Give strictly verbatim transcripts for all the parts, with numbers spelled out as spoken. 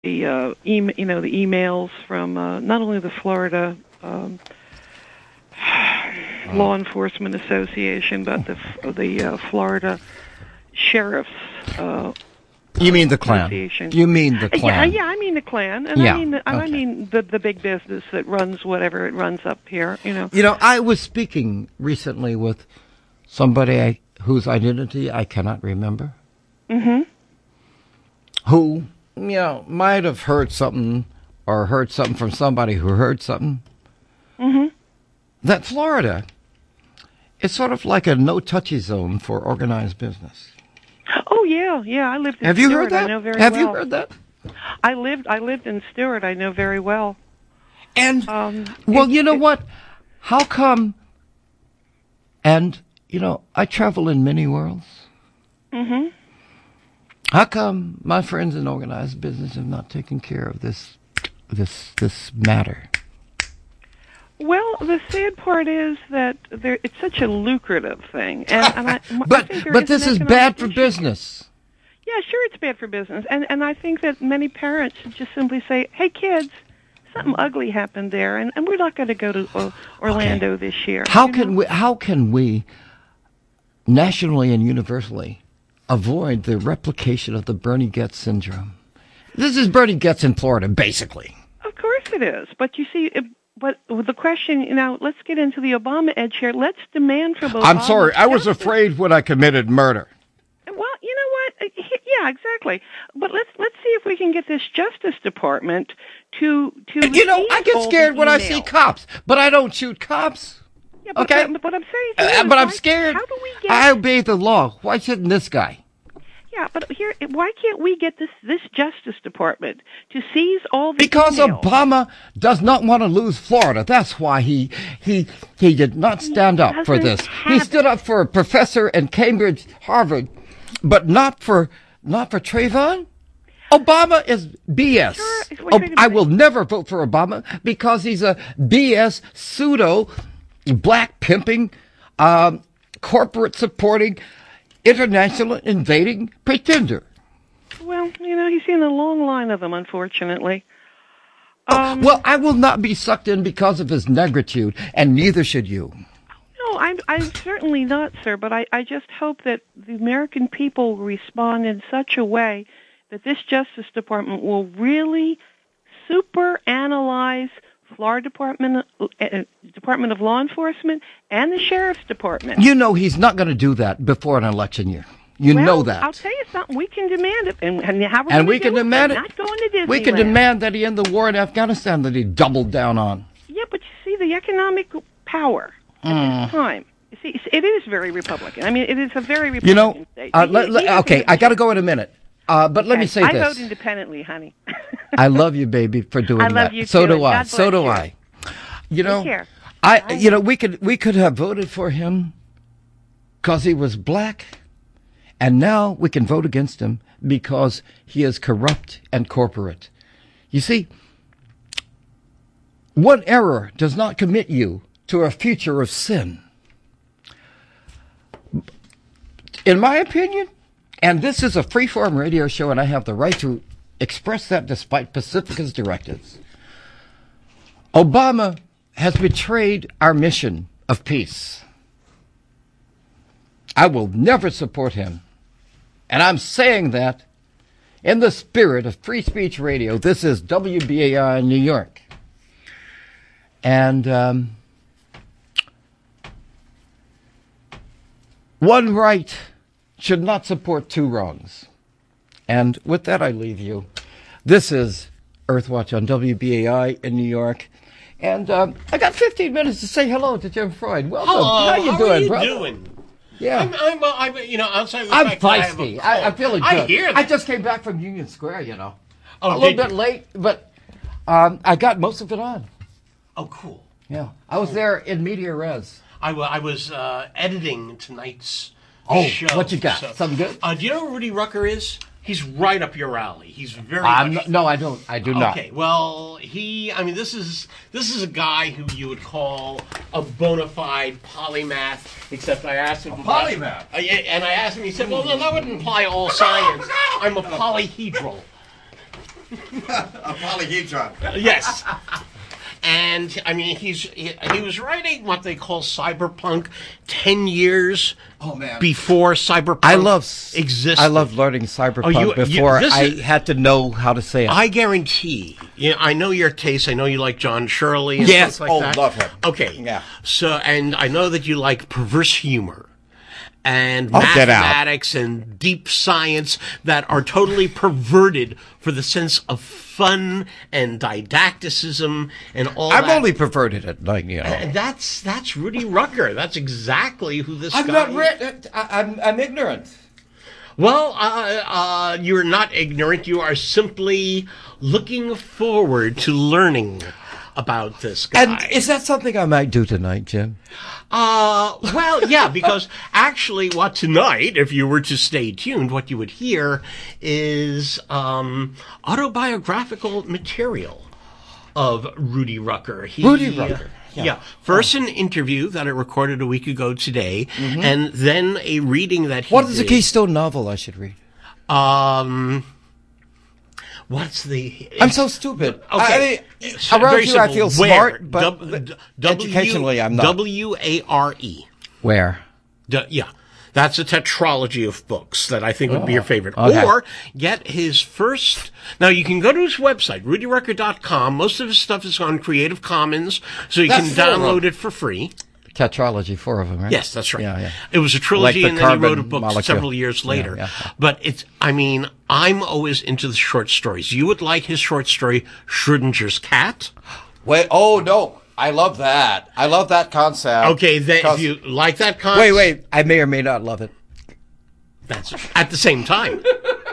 the uh, e- you know the emails from uh, not only the Florida um, Law Enforcement Association, but the the uh, Florida Sheriffs. Uh, you mean the Klan? You mean the Klan? Yeah, yeah, I mean the Klan, and yeah, I mean the, okay. I mean the the big business that runs whatever it runs up here. You know. You know, I was speaking recently with somebody I, whose identity I cannot remember. Mm-hmm. Who, you know, might have heard something or heard something from somebody who heard something. Mm-hmm. That Florida is sort of like a no-touchy zone for organized business. Oh yeah, yeah. I lived in Have Stewart. you heard that? I know very Have well. you heard that? I lived. I lived in Stewart. I know very well. And um, well, it, you know it, what? How come? And you know, I travel in many worlds. Mm-hmm. How come my friends in organized business have not taken care of this, this, this matter? Well, the sad part is that there, it's such a lucrative thing, and, and I, but I think there but is this an is bad for issue. business. Yeah, sure, it's bad for business, and and I think that many parents should just simply say, "Hey, kids, something ugly happened there, and, and we're not going to go to uh, Orlando okay. this year." How can know? we? How can we, nationally and universally, avoid the replication of the Bernie Goetz syndrome? This is Bernie Goetz in Florida, basically. Of course it is, but you see. It, But the question, you know, let's get into the Obama edge here. Let's demand from Obama. I'm sorry, I was justice. afraid when I committed murder. Well, you know what? Yeah, exactly. But let's let's see if we can get this Justice Department to to. You know, I get scared when I see cops, but I don't shoot cops. Yeah, but, okay, but, but I'm saying, uh, but I'm scared. How do we get? I obey the law. Why shouldn't this guy? Yeah, but here, why can't we get this this Justice Department to seize all the Because emails? Obama does not want to lose Florida. That's why he he he did not stand he up for this. He it. stood up for a professor in Cambridge, Harvard, but not for not for Trayvon. Obama is B S. Sure. Oh, I will never vote for Obama because he's a B S pseudo black pimping, um, corporate supporting, international invading pretender. Well, you know, he's seen a long line of them, unfortunately. Um, oh, well, I will not be sucked in because of his negritude, and neither should you. No, I'm, I'm certainly not, sir, but I, I just hope that the American people respond in such a way that this Justice Department will really super analyze Florida Department uh, Department of Law Enforcement and the Sheriff's Department. You know he's not going to do that before an election year. You well, know that. I'll tell you something. We can demand it, and, and how we're and we do can it, demand it. Not going to Disneyland. We can demand that he end the war in Afghanistan that he doubled down on. Yeah, but you see the economic power at mm. this time. You see, it is very Republican. I mean, it is a very Republican you know, state. Uh, he, let, let, he okay, I got to go in a minute. Uh, but let okay. me say I this. I vote independently, honey. I love you, baby, for doing I love that. you so too, do I. God So do you. I. You know, Take care. I. Bye. You know, we could we could have voted for him because he was black, and now we can vote against him because he is corrupt and corporate. You see, one error does not commit you to a future of sin. In my opinion, and this is a free-form radio show, and I have the right to express that despite Pacifica's directives, Obama has betrayed our mission of peace. I will never support him. And I'm saying that in the spirit of free speech radio. This is W B A I in New York. And um, one right should not support two wrongs. And with that, I leave you. This is Earthwatch on W B A I in New York. And um, I got fifteen minutes to say hello to Jim Freud. Welcome. Hello. How you How doing, are you brother? doing? Yeah. I'm, I'm, uh, I'm, you know, outside of the I'm fact that I have feisty. a I, cold. I'm feeling good. I hear that. I just came back from Union Square, you know. Oh, a little did bit you? late, but um, I got most of it on. Oh, cool. Yeah. I was there in media res. I, w- I was uh, editing tonight's Oh, show. what you got? so- Something good? Uh, do you know who Rudy Rucker is? He's right up your alley. He's very I'm much... not, no, I don't. I do not. Okay, well, he, I mean, this is this is a guy who you would call a bona fide polymath, except I asked him... A polymath? Uh, yeah, and I asked him, he said, well, no, that would imply all science. I'm a polyhedral. A polyhedron. Yes. And, I mean, he's he, he was writing what they call cyberpunk ten years Oh, man. before cyberpunk I love existed. I love learning cyberpunk Oh, you- you- before this I is- had to know how to say it. I guarantee. You know, I know your taste. I know you like John Shirley. And Yes. stuff like Oh, that. love him. Okay. Yeah. So, and I know that you like perverse humor and Oh, get out. mathematics and deep science that are totally perverted for the sense of fun and didacticism and all I'm that. only perverted at night, you know. And that's that's Rudy Rucker. That's exactly who this I'm guy not is. re- I, I'm I'm ignorant. Well, uh, uh, you're not ignorant. You are simply looking forward to learning about this guy. And is that something I might do tonight, Jim? Uh, well, yeah, because actually what tonight, if you were to stay tuned, what you would hear is um, autobiographical material of Rudy Rucker. He, Rudy Rucker. Yeah. Yeah. First an interview that I recorded a week ago today, and then a reading that he What is the did. Keystone novel I should read? Um, what's the... I'm so stupid. Okay. I mean, It's around very you I simple. feel Ware. smart, but Dub- but d- W- educationally I'm not. W A R E. Where? D- yeah. That's a tetralogy of books that I think would be your favorite. okay. Or get his first... Now, you can go to his website, rudy rucker dot com. Most of his stuff is on Creative Commons, so you That's can four of download them. it for free. Tetralogy, four of them, right? Yes, that's right. Yeah, yeah. It was a trilogy, Like the and then he wrote a carbon book molecule. several years later. Yeah, yeah. But it's, I mean, I'm always into the short stories. You would like his short story, Schrodinger's Cat? Wait, oh no. I love that. I love that concept. Okay, then if 'Cause- you like that concept... Wait, wait. I may or may not love it. That's at the same time.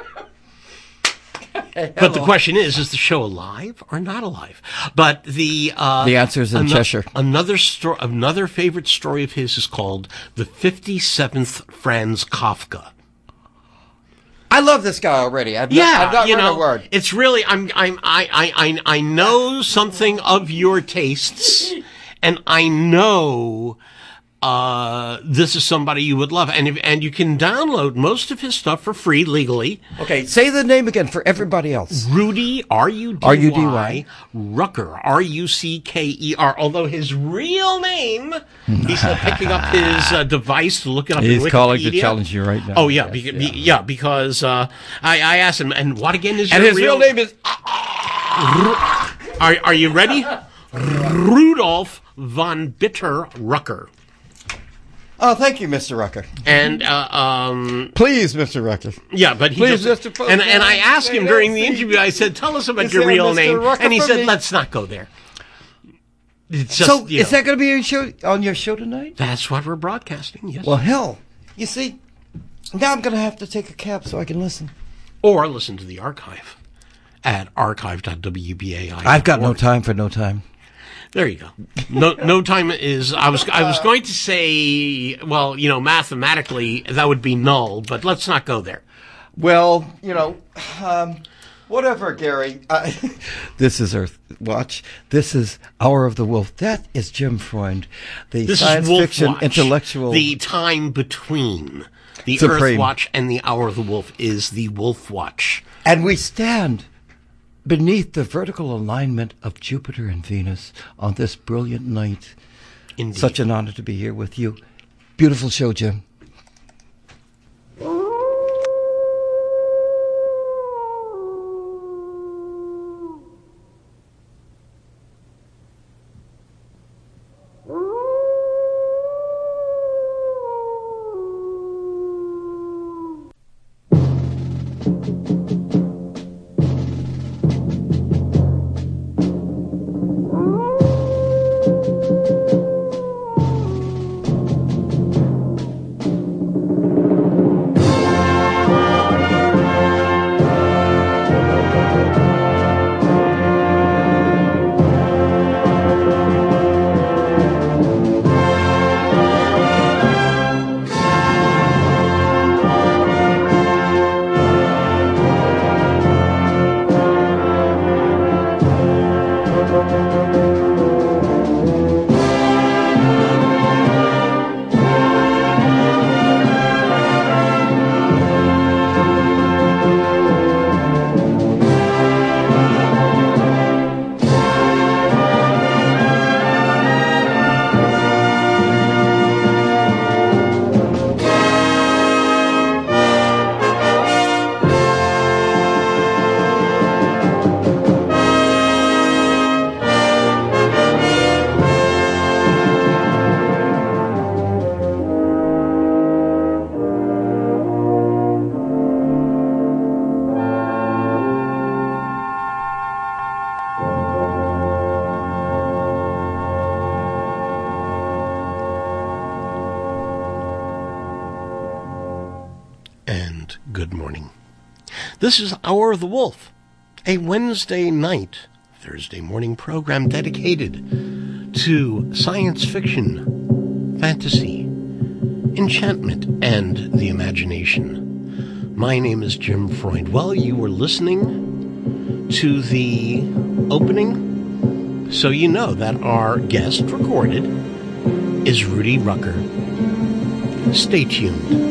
But the question is, is the show alive or not alive? But the uh, The answer is in ano- Cheshire. Another story, another favorite story of his is called "The fifty-seventh Franz Kafka." I love this guy already. I've Yeah, not, I've not you read know, a word. it's really I'm I'm I I I I know something of your tastes, and I know uh, this is somebody you would love, and if, and you can download most of his stuff for free legally. Okay, say the name again for everybody else. Rudy, R U D R U D Y, Y. Rucker, R U C K E R, although his real name, he's uh, picking up his uh, device to look it up in He's Wikipedia. calling to challenge you right now. Oh, yeah, Yes, be, yeah. be, yeah, because uh, I, I asked him, and what again is And your his real name is... Are, are you ready? Rudolf von Bitter Rucker. Oh, thank you, Mister Rucker. And, uh, um, Please, Mister Rucker. yeah, but he Please, just, Mister Postman, and, and I asked him say during that, the see? interview, I said, tell us about You your say real Mister name. Rucker And he for said, me. let's not go there. It's just, So, you is know, that going to be your show, on your show tonight? that's what we're broadcasting, yes. Well, hell. You see, now I'm going to have to take a cab so I can listen. Or listen to the archive at archive dot w b a i. I've got no time for no time. There you go. No, no time is. I was. I was going to say. Well, you know, mathematically that would be null, but let's not go there. Well, you know, um, whatever, Gary. Uh, this is Earth Watch. This is Hour of the Wolf. That is Jim Freund, the This science is Wolf fiction Watch. intellectual. The time between the Supreme. Earth Watch and the Hour of the Wolf is the Wolf Watch. And we stand beneath the vertical alignment of Jupiter and Venus on this brilliant night. Indeed. Such an honor to be here with you. Beautiful show, Jim. good morning. This is Hour of the Wolf, a Wednesday night, Thursday morning program dedicated to science fiction, fantasy, enchantment, and the imagination. My name is Jim Freund. Well, you were listening to the opening, so you know that our guest recorded is Rudy Rucker. Stay tuned.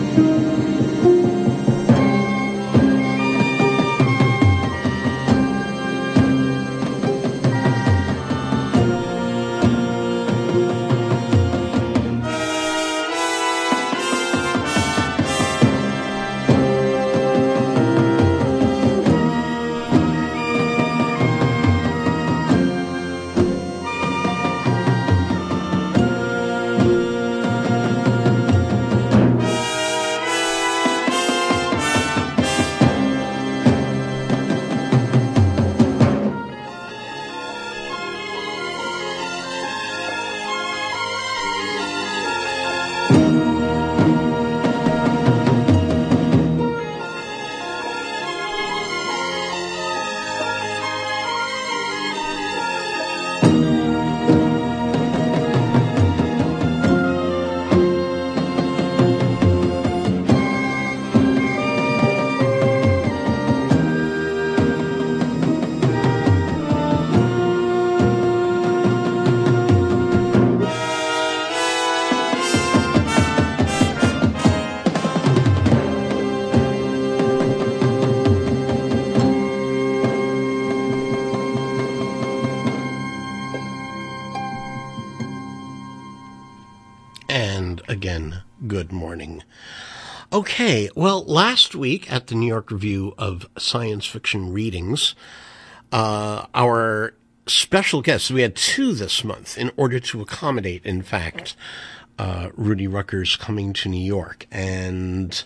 Good morning. Okay, well, last week at the New York Review of Science Fiction Readings, uh, our special guests, we had two this month in order to accommodate, in fact, uh, Rudy Rucker's coming to New York. And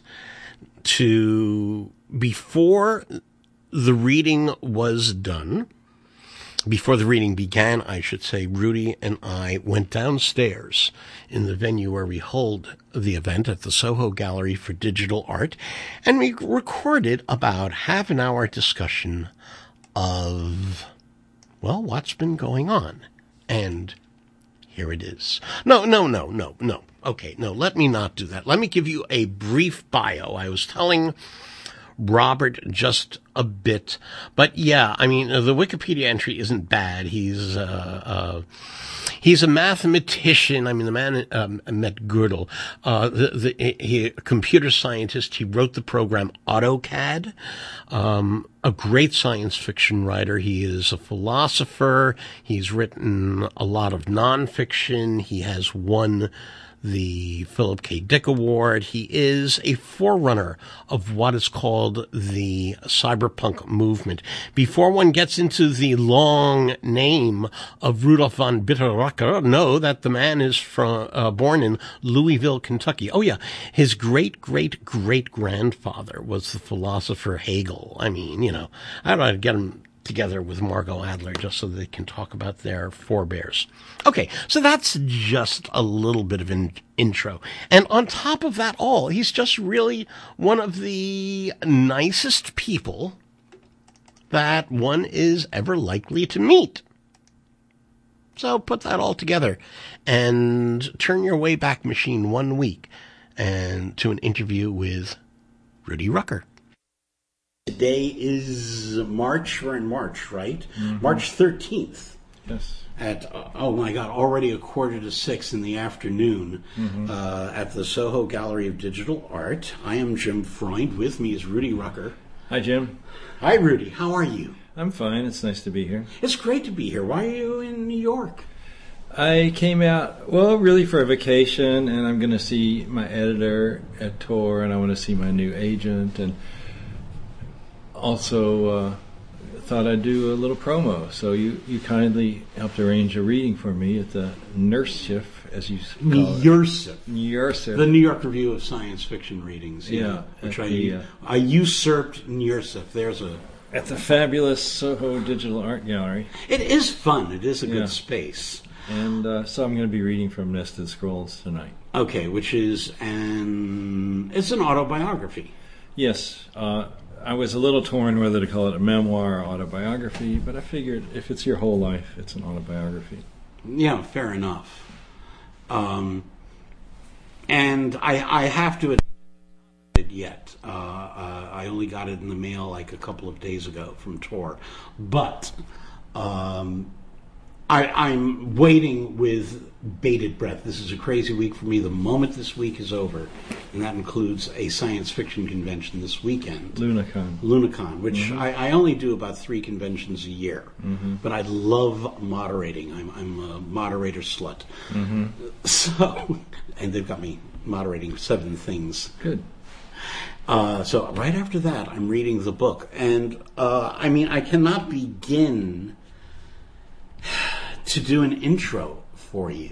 to, before the reading was done, Before the reading began, I should say, Rudy and I went downstairs in the venue where we hold the event at the Soho Gallery for Digital Art, and we recorded about half an hour discussion of, well, what's been going on. And here it is. No, no, no, no, no. Okay, no, let me not do that. Let me give you a brief bio. I was telling Robert just a bit, but yeah, I mean, the Wikipedia entry isn't bad. He's uh, uh, he's a mathematician. I mean, the man um, met Gödel. Uh, the, the, he, a computer scientist. He wrote the program AutoCAD. Um, a great science fiction writer. He is a philosopher. He's written a lot of nonfiction. He has won the Philip K. Dick Award. He is a forerunner of what is called the cyberpunk movement. Before one gets into the long name of Rudolf von Bitterrucker, know that the man is from uh, born in Louisville, Kentucky. Oh yeah, his great-great-great-grandfather was the philosopher Hegel. I mean, you know, I don't know how to get him together with Margot Adler just so they can talk about their forebears. Okay, so that's just a little bit of an intro. And on top of that all, he's just really one of the nicest people that one is ever likely to meet. So put that all together and turn your Wayback Machine one week and to an interview with Rudy Rucker. Today is March, we're in March, right? Mm-hmm. March thirteenth. Yes. At, uh, oh my God, already a quarter to six in the afternoon mm-hmm. uh, at the Soho Gallery of Digital Art. I am Jim Freund. With me is Rudy Rucker. Hi, Jim. Hi, Rudy. How are you? I'm fine. It's nice to be here. It's great to be here. Why are you in New York? I came out, well, really for a vacation, and I'm going to see my editor at Tor, and I want to see my new agent, and also uh, thought I'd do a little promo. So you, you kindly helped arrange a reading for me at the Nursif, as you call it. Nursif. Nursif. The New York Review of Science Fiction Readings. Yeah. yeah which I, the, uh, I usurped Nursif. There's a... At the fabulous Soho Digital Art Gallery. It is fun. It is a yeah. good space. And uh, so I'm going to be reading from Nested Scrolls tonight. Okay, which is an... It's an autobiography. Yes. Uh, I was a little torn whether to call it a memoir or autobiography, but I figured if it's your whole life, it's an autobiography. Yeah, fair enough. Um, and I, I have to admit it yet. Uh, uh, I only got it in the mail like a couple of days ago from Tor. But um, I, I'm waiting with bated breath. This is a crazy week for me. The moment this week is over, and that includes a science fiction convention this weekend. Lunacon. Lunacon, which Mm-hmm. I, I only do about three conventions a year. Mm-hmm. But I love moderating. I'm, I'm a moderator slut. Mm-hmm. So, and they've got me moderating seven things. Good. Uh, so right after that, I'm reading the book. And, uh, I mean, I cannot begin to do an intro for you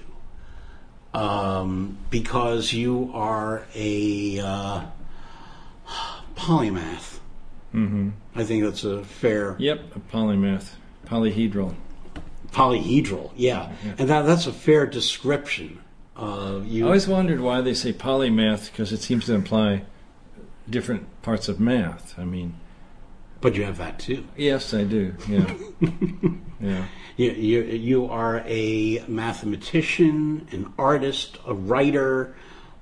um, because you are a uh, polymath. Mm-hmm. I think that's a fair... Yep, a polymath. Polyhedral. Polyhedral, yeah. Yeah. And that, that's a fair description. Uh, you, I always wondered why they say polymath, because it seems to imply different parts of math. I mean... But you have that too. Yes, I do, yeah. yeah. You, you, you are a mathematician, an artist, a writer.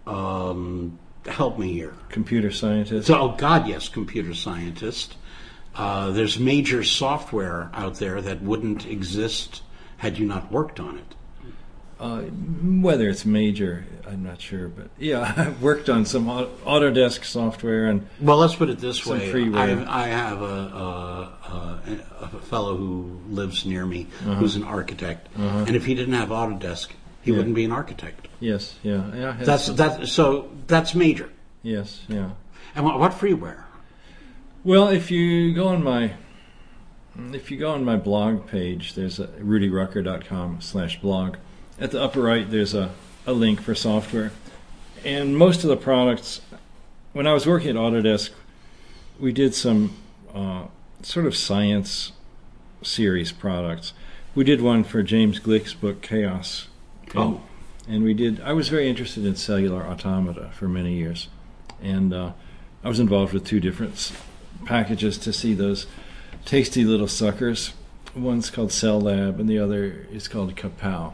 Um, help me here. Computer scientist. So, oh God, yes, computer scientist. Uh, there's major software out there that wouldn't exist had you not worked on it. Uh, whether it's major, I'm not sure, but yeah, I've worked on some Au- Autodesk software and Well, let's put it this Some way. freeware. I, I have a, a, a, a fellow who lives near me Uh-huh. who's an architect, Uh-huh. and if he didn't have Autodesk, he Yeah. wouldn't be an architect. yes, yeah, yeah. I had That's some- that. So that's major. Yes, yeah. And what, what freeware? Well, if you go on my if you go on my blog page, there's a rudy rucker dot com slash blog. At the upper right, there's a, a link for software. And most of the products, when I was working at Autodesk, we did some uh, sort of science series products. We did one for James Glick's book, Chaos. And, Oh. and we did, I was very interested in cellular automata for many years. And uh, I was involved with two different s- packages to see those tasty little suckers. One's called Cell Lab, and the other is called Kapow.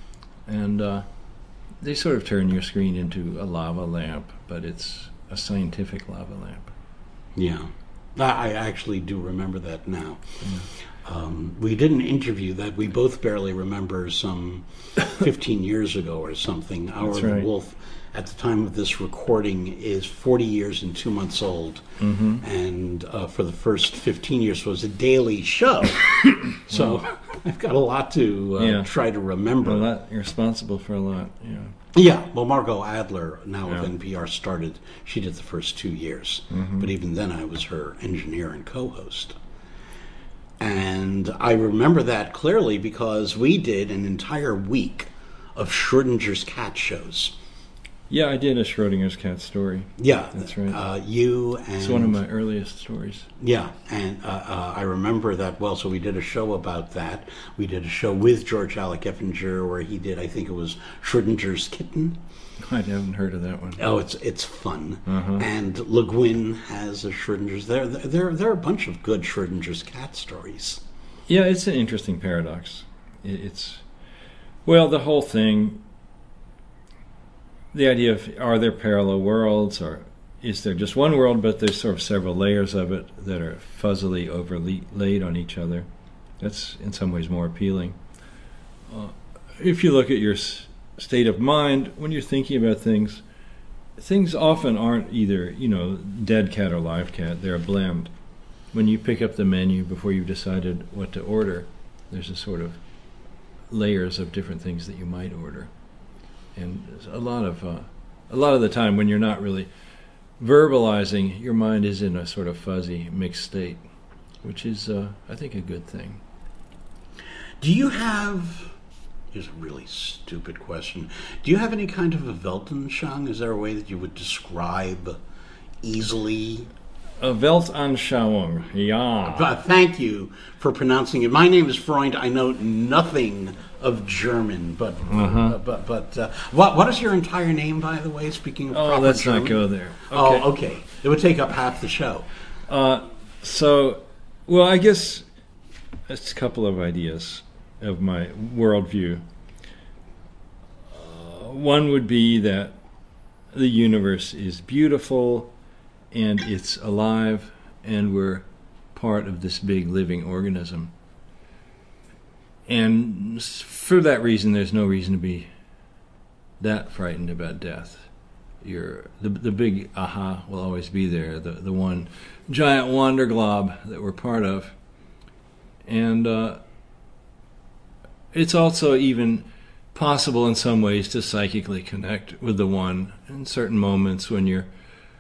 And uh, they sort of turn your screen into a lava lamp, but it's a scientific lava lamp. Yeah, I I actually do remember that now. Um, we did an interview that we both barely remember some fifteen years ago or something. Hour That's of the right. Wolf, at the time of this recording, is forty years and two months old. Mm-hmm. And uh, for the first fifteen years was a daily show. So I've got a lot to uh, Yeah. try to remember. A lot, you're responsible for a lot. Yeah. Yeah, well, Margot Adler, now of Yeah. N P R, started. She did the first two years. Mhm. But even then, I was her engineer and co-host. And I remember that clearly because we did an entire week of Schrodinger's cat shows. Yeah, I did a Schrodinger's cat story. Yeah, That's right. Uh, you and It's one of my earliest stories. yeah, and uh, uh, I remember that well. So we did a show about that. We did a show with George Alec Effinger where he did, I think it was Schrodinger's kitten. I haven't heard of that one. Oh, it's it's fun. Uh-huh. And Le Guin has a Schrodinger's. There, there, there are a bunch of good Schrodinger's cat stories. Yeah, it's an interesting paradox. It, it's, well, the whole thing, the idea of are there parallel worlds, or is there just one world, but there's sort of several layers of it that are fuzzily overlaid on each other. That's in some ways more appealing. Uh, if you look at your s- state of mind when you're thinking about things, things often aren't either, you know, dead cat or live cat. They're a blend. When you pick up the menu before you've decided what to order, there's a sort of layers of different things that you might order. And there's a lot of uh, a lot of the time when you're not really verbalizing, your mind is in a sort of fuzzy mixed state, which is, uh, I think, a good thing. Do you have? Here's a really stupid question. Do you have any kind of a Weltanschauung? Is there a way that you would describe easily? A Weltanschauung, ja. Uh, thank you for pronouncing it. My name is Freund. I know nothing of German, but Uh-huh. uh, but but uh, what what is your entire name, by the way? Speaking of Oh, proper let's German? not go there. Oh, okay. It would take up half the show. Uh, so, well, I guess it's a couple of ideas of my worldview. Uh, one would be that the universe is beautiful and it's alive and we're part of this big living organism. And for that reason, there's no reason to be that frightened about death. You're, the the big aha will always be there, the, the one giant wonder glob that we're part of. And uh, it's also even possible in some ways to psychically connect with the one in certain moments when you're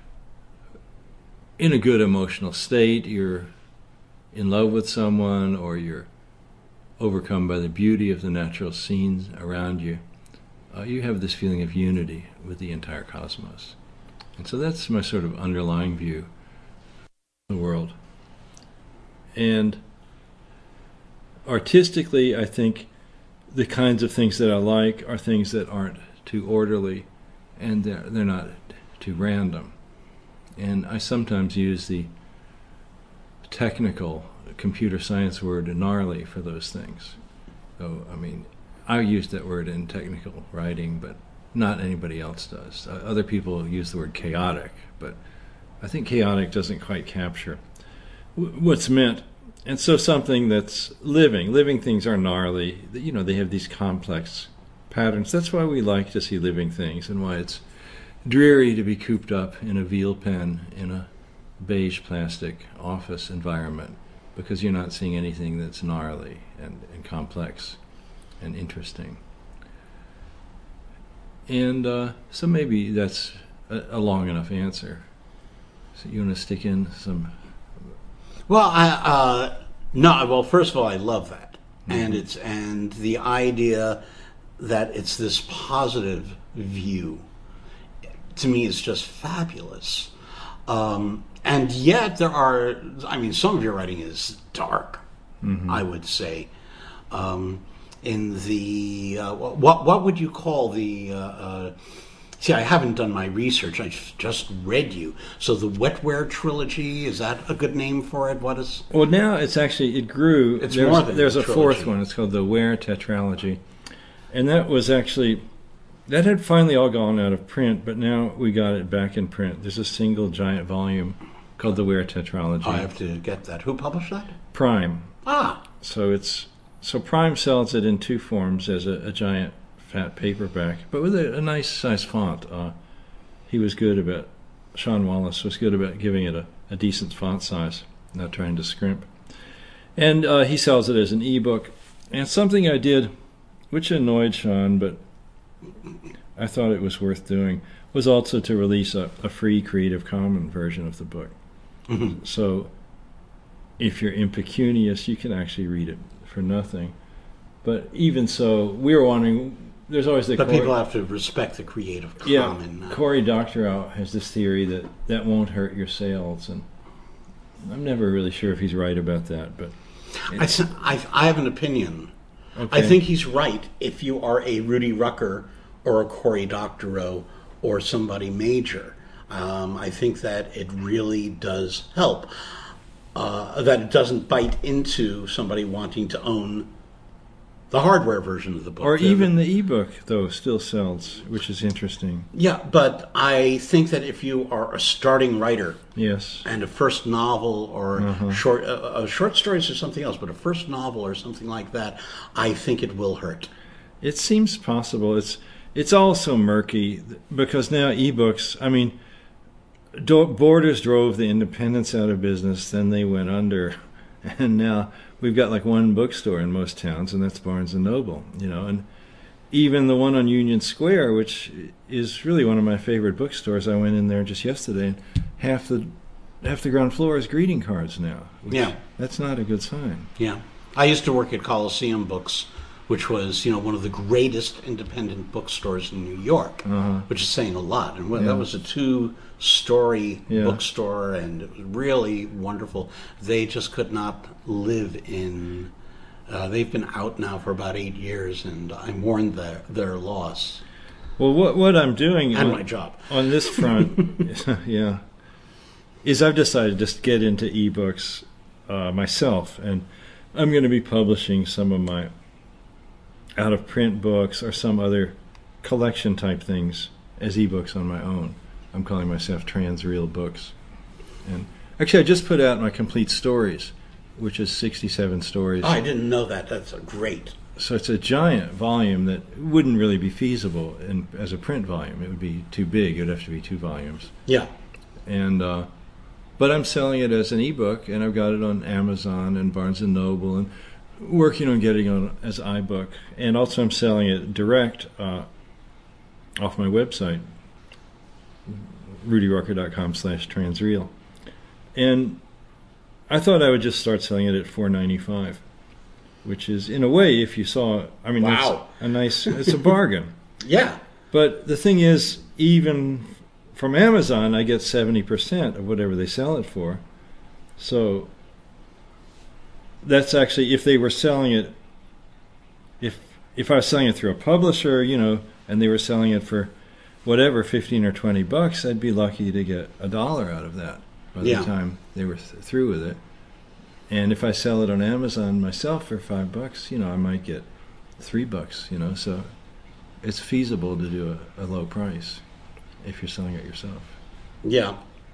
in a good emotional state, you're in love with someone, or you're overcome by the beauty of the natural scenes around you. Uh, you have this feeling of unity with the entire cosmos. And so that's my sort of underlying view of the world. And artistically, I think the kinds of things that I like are things that aren't too orderly and they're, they're not too random. And I sometimes use the technical computer science word gnarly for those things. So, I mean, I use that word in technical writing, but not anybody else does. Uh, other people use the word chaotic, but I think chaotic doesn't quite capture w- what's meant. And so something that's living, living things are gnarly. You know, they have these complex patterns. That's why we like to see living things and why it's dreary to be cooped up in a veal pen in a beige plastic office environment, because you're not seeing anything that's gnarly and, and complex and interesting. And uh, so maybe that's a, a long enough answer. So you want to stick in some... Well, I, uh, no. Well, first of all, I love that, mm-hmm. and it's and the idea that it's this positive view, to me, is just fabulous. Um, and yet, there are. I mean, some of your writing is dark. Mm-hmm. I would say, um, in the uh, what what would you call the? Uh, uh, See, I haven't done my research. I just read you. So the Wetware trilogy, is that a good name for it? What is? Well, now it's actually, it grew. It's there's, more than There's a, a fourth one. It's called the Ware Tetralogy. And that was actually, that had finally all gone out of print, but now we got it back in print. There's a single giant volume called the Ware Tetralogy. I have to get that. Who published that? Prime. Ah. So it's, so Prime sells it in two forms as a, a giant fat paperback, but with a, a nice size font. Uh, he was good about, Sean Wallace was good about giving it a, a decent font size, not trying to scrimp. And uh, he sells it as an ebook. And something I did, which annoyed Sean, but I thought it was worth doing, was also to release a, a free Creative Commons version of the book. Mm-hmm. So if you're impecunious, you can actually read it for nothing. But even so, we were wondering, there's always the... But Cory, people have to respect the Creative yeah, Commons. Yeah, Cory Doctorow has this theory that that won't hurt your sales, and I'm never really sure if he's right about that. But I, I, I have an opinion. Okay. I think he's right if you are a Rudy Rucker or a Cory Doctorow or somebody major. Um, I think that it really does help. Uh, that it doesn't bite into somebody wanting to own the hardware version of the book. Or even the ebook, though, still sells, which is interesting. Yeah, but I think that if you are a starting writer, yes, and a first novel or uh-huh. short uh, uh, short stories or something else, but a first novel or something like that, I think it will hurt. It seems possible. It's it's also murky because now ebooks, I mean, do- Borders drove the independents out of business, then they went under, and now we've got like one bookstore in most towns, and that's Barnes and Noble, you know, and even the one on Union Square, which is really one of my favorite bookstores. I went in there just yesterday, and half the half the ground floor is greeting cards now. Yeah, that's not a good sign. Yeah, I used to work at Coliseum Books, which was, you know, one of the greatest independent bookstores in New York, uh-huh. which is saying a lot. And well, yeah. that was a two-story yeah. bookstore, and it was really wonderful. They just could not live in Uh, they've been out now for about eight years, and I mourn their their loss. Well, what what I'm doing and on, my job on this front, yeah, is I've decided to just get into ebooks uh, myself, and I'm going to be publishing some of my out of print books or some other collection type things as ebooks on my own. I'm calling myself Transreal Books, and actually, I just put out my complete stories, which is sixty-seven stories. Oh, I didn't know that. That's a great. So it's a giant volume that wouldn't really be feasible in, as a print volume. It would be too big. It would have to be two volumes. Yeah. And uh, but I'm selling it as an ebook, and I've got it on Amazon and Barnes and Noble, and working on getting it on as iBook. And also I'm selling it direct uh, off my website, rudy rocker dot com slash transreal. And I thought I would just start selling it at four ninety-five, which is, in a way, if you saw, I mean, wow. It's a nice, it's a bargain. Yeah. But the thing is, even from Amazon, I get seventy percent of whatever they sell it for. So that's actually, if they were selling it, if if I was selling it through a publisher, you know, and they were selling it for whatever, fifteen or twenty bucks, I'd be lucky to get a dollar out of that by yeah. the time they were th- through with it. And if I sell it on Amazon myself for five bucks, you know, I might get three bucks, you know, so it's feasible to do a, a low price if you're selling it yourself. Yeah.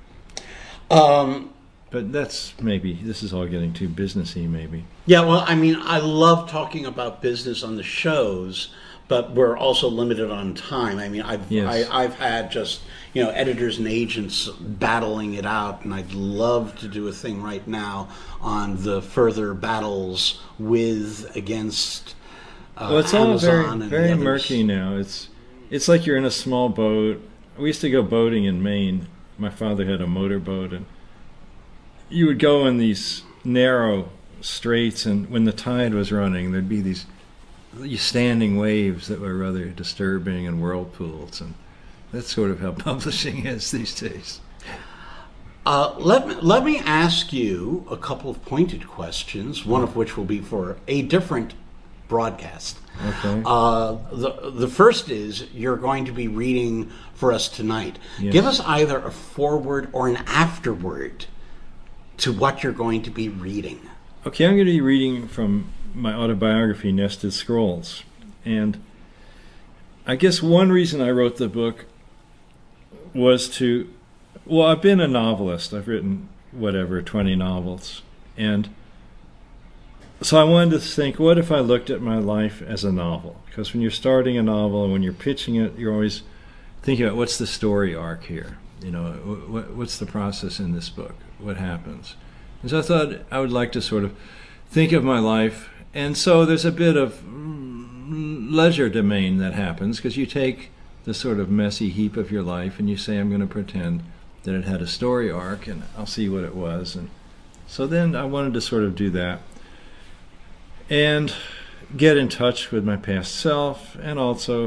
Um, but that's maybe, this is all getting too businessy maybe. Yeah, well, I mean, I love talking about business on the shows, but we're also limited on time. I mean, I've yes. I, I've had just, you know, editors and agents battling it out, and I'd love to do a thing right now on the further battles with, against uh, well, it's Amazon all very, and very the others. murky now. It's it's like you're in a small boat. We used to go boating in Maine. My father had a motorboat, and you would go in these narrow straits, and when the tide was running, there'd be these standing waves that were rather disturbing, and whirlpools, and that's sort of how publishing is these days. Uh, let me, let me ask you a couple of pointed questions, one of which will be for a different broadcast. Okay. Uh, the the first is, you're going to be reading for us tonight. Yes. Give us either a foreword or an afterword to what you're going to be reading. Okay, I'm going to be reading from my autobiography, Nested Scrolls. And I guess one reason I wrote the book was to, well, I've been a novelist. I've written, whatever, twenty novels. And so I wanted to think, what if I looked at my life as a novel? Because when you're starting a novel and when you're pitching it, you're always thinking about, what's the story arc here? You know, what, what's the process in this book? What happens? And so I thought I would like to sort of think of my life. And so there's a bit of leisure domain that happens, because you take the sort of messy heap of your life and you say, I'm going to pretend that it had a story arc, and I'll see what it was. And so then I wanted to sort of do that and get in touch with my past self, and also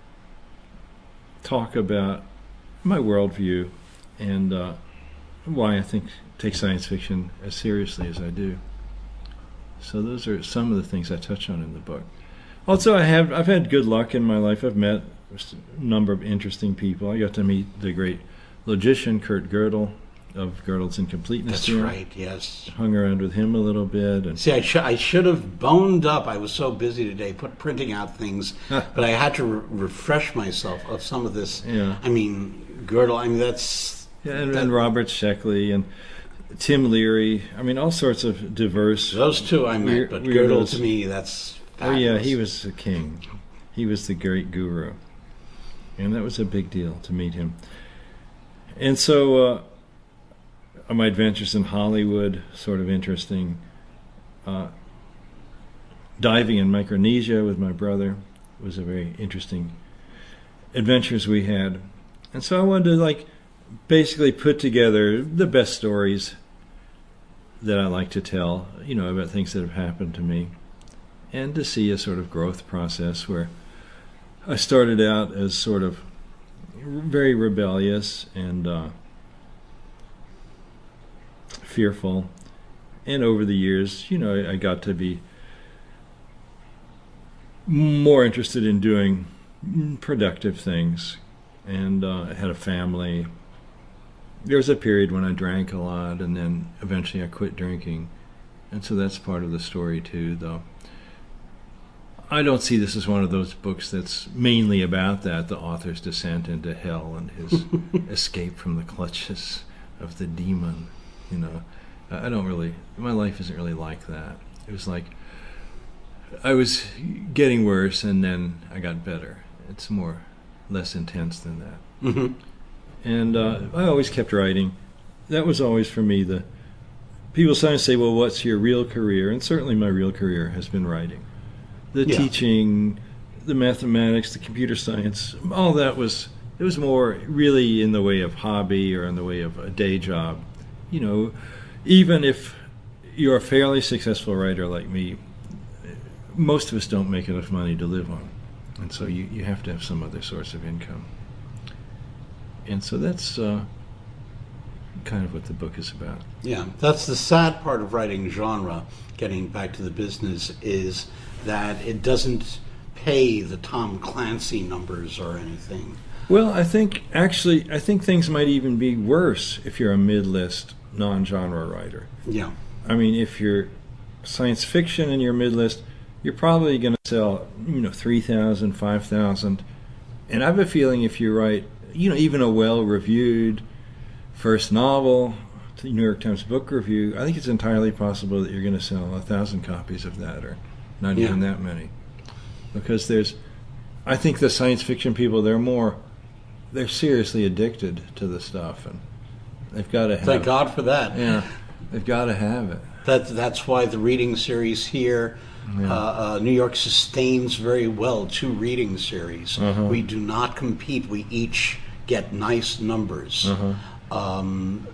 talk about my worldview and uh, why I think take science fiction as seriously as I do. So those are some of the things I touch on in the book. Also, I have I've had good luck in my life. I've met a number of interesting people. I got to meet the great logician Kurt Gödel of Gödel's Incompleteness. That's Theorem. right, yes. Hung around with him a little bit. And See, I, sh- I should have boned up. I was so busy today put, printing out things, but I had to re- refresh myself of some of this. Yeah. I mean, Gödel, I mean, that's... yeah, and, that, and Robert Sheckley and Tim Leary. I mean, all sorts of diverse... Those two I met, weir- but weirdos. Gödel, to me, that's Oh yeah, fabulous. he was the king. He was the great guru. And that was a big deal to meet him. And so uh, my adventures in Hollywood, sort of interesting. Uh, diving in Micronesia with my brother was a very interesting adventures we had. And so I wanted to like basically put together the best stories that I like to tell, you know, about things that have happened to me, and to see a sort of growth process where I started out as sort of very rebellious and uh, fearful, and over the years, you know, I got to be more interested in doing productive things, and uh, I had a family. There was a period when I drank a lot, and then eventually I quit drinking, and so that's part of the story too, though. I don't see this as one of those books that's mainly about that, the author's descent into hell and his escape from the clutches of the demon. You know, I don't really, my life isn't really like that. It was like, I was getting worse and then I got better. It's more, less intense than that. Mm-hmm. And uh, I always kept writing. That was always for me the, people sometimes say, well, what's your real career? And certainly my real career has been writing. The Yeah. teaching, the mathematics, the computer science, all that was, it was more really in the way of hobby or in the way of a day job. You know, even if you're a fairly successful writer like me, most of us don't make enough money to live on. And so you, you have to have some other source of income. And so that's uh, kind of what the book is about. Yeah, that's the sad part of writing genre, getting back to the business, is that it doesn't pay the Tom Clancy numbers or anything. Well, I think, actually, I think things might even be worse if you're a mid-list, non-genre writer. Yeah. I mean, if you're science fiction and you're mid-list, you're probably going to sell, you know, three thousand, five thousand. And I have a feeling if you write, you know, even a well-reviewed first novel, the New York Times Book Review, I think it's entirely possible that you're going to sell a thousand copies of that, or not Yeah. even that many. Because there's, I think the science fiction people, they're more, they're seriously addicted to the stuff, and they've got to have Thank it. God for that. Yeah, they've got to have it. That, that's why the reading series here, Yeah. uh, uh, New York sustains very well two reading series. Uh-huh. We do not compete. We each get nice numbers. Uh-huh. Um,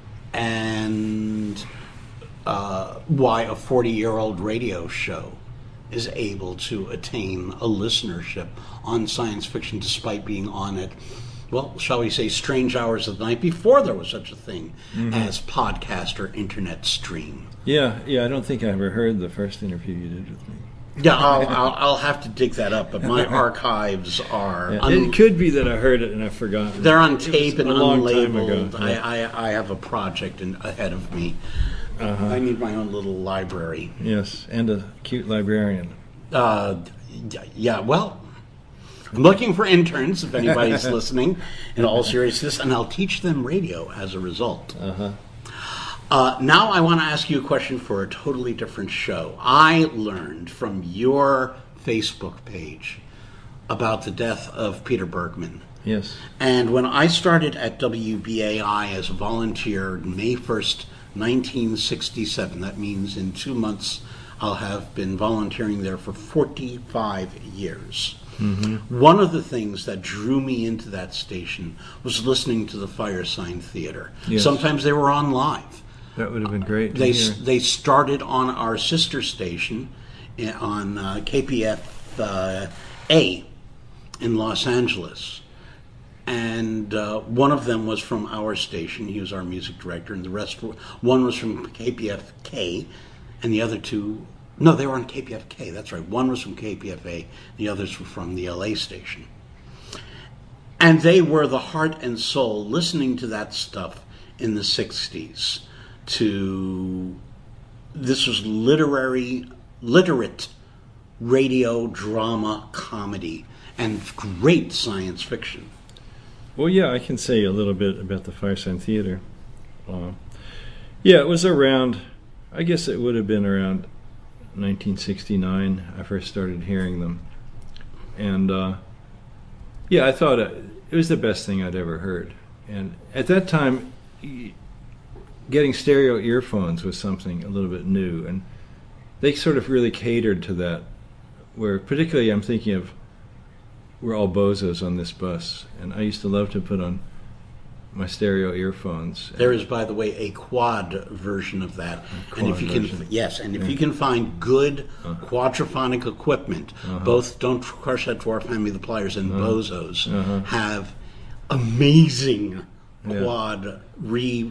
and uh, why a forty-year-old radio show is able to attain a listenership on science fiction despite being on it, well, shall we say, strange hours of the night before there was such a thing Mm-hmm. as podcast or internet stream. Yeah, yeah, I don't think I ever heard the first interview you did with me. Yeah, I'll, I'll, I'll have to dig that up, but my archives are... Yeah, un- it could be that I heard it and I've forgotten. they're on It was tape and a long time ago. unlabeled. I, Yeah. I, I have a project in, ahead of me. Uh-huh. I need my own little library. Yes, and a cute librarian. Uh, y- yeah, well, I'm looking for interns, if anybody's listening, in all seriousness, and I'll teach them radio as a result. Uh-huh. Uh, now I want to ask you a question for a totally different show. I learned from your Facebook page about the death of Peter Bergman. Yes. And when I started at W B A I as a volunteer May first, nineteen sixty-seven, that means in two months I'll have been volunteering there for forty-five years. Mm-hmm. One of the things that drew me into that station was listening to the Firesign Theater. Yes. Sometimes they were on live. That would have been great to They hear. they started on our sister station i- on uh, K P F uh, A in Los Angeles. And uh, one of them was from our station. He was our music director, and the rest were, one was from K P F K, and the other two, no, they were on K P F K, that's right. One was from K P F A, the others were from the L A station. And they were the heart and soul listening to that stuff in the sixties. To, this was literary, literate radio, drama, comedy, and great science fiction. Well, yeah, I can say a little bit about the Firesign Theater. Uh, yeah, it was around, I guess it would have been around nineteen sixty-nine I first started hearing them. And, uh, yeah, I thought it, it was the best thing I'd ever heard. And at that time, y- getting stereo earphones was something a little bit new. And they sort of really catered to that, where particularly I'm thinking of, we're all bozos on this bus, and I used to love to put on my stereo earphones. There is, by the way, a quad version of that. Quad and if you can, version. yes, and if Yeah. you can find good quadraphonic equipment, both Don't Crush That Dwarf, Hand Me the Pliers, and Bozos Uh-huh. have amazing Yeah. quad re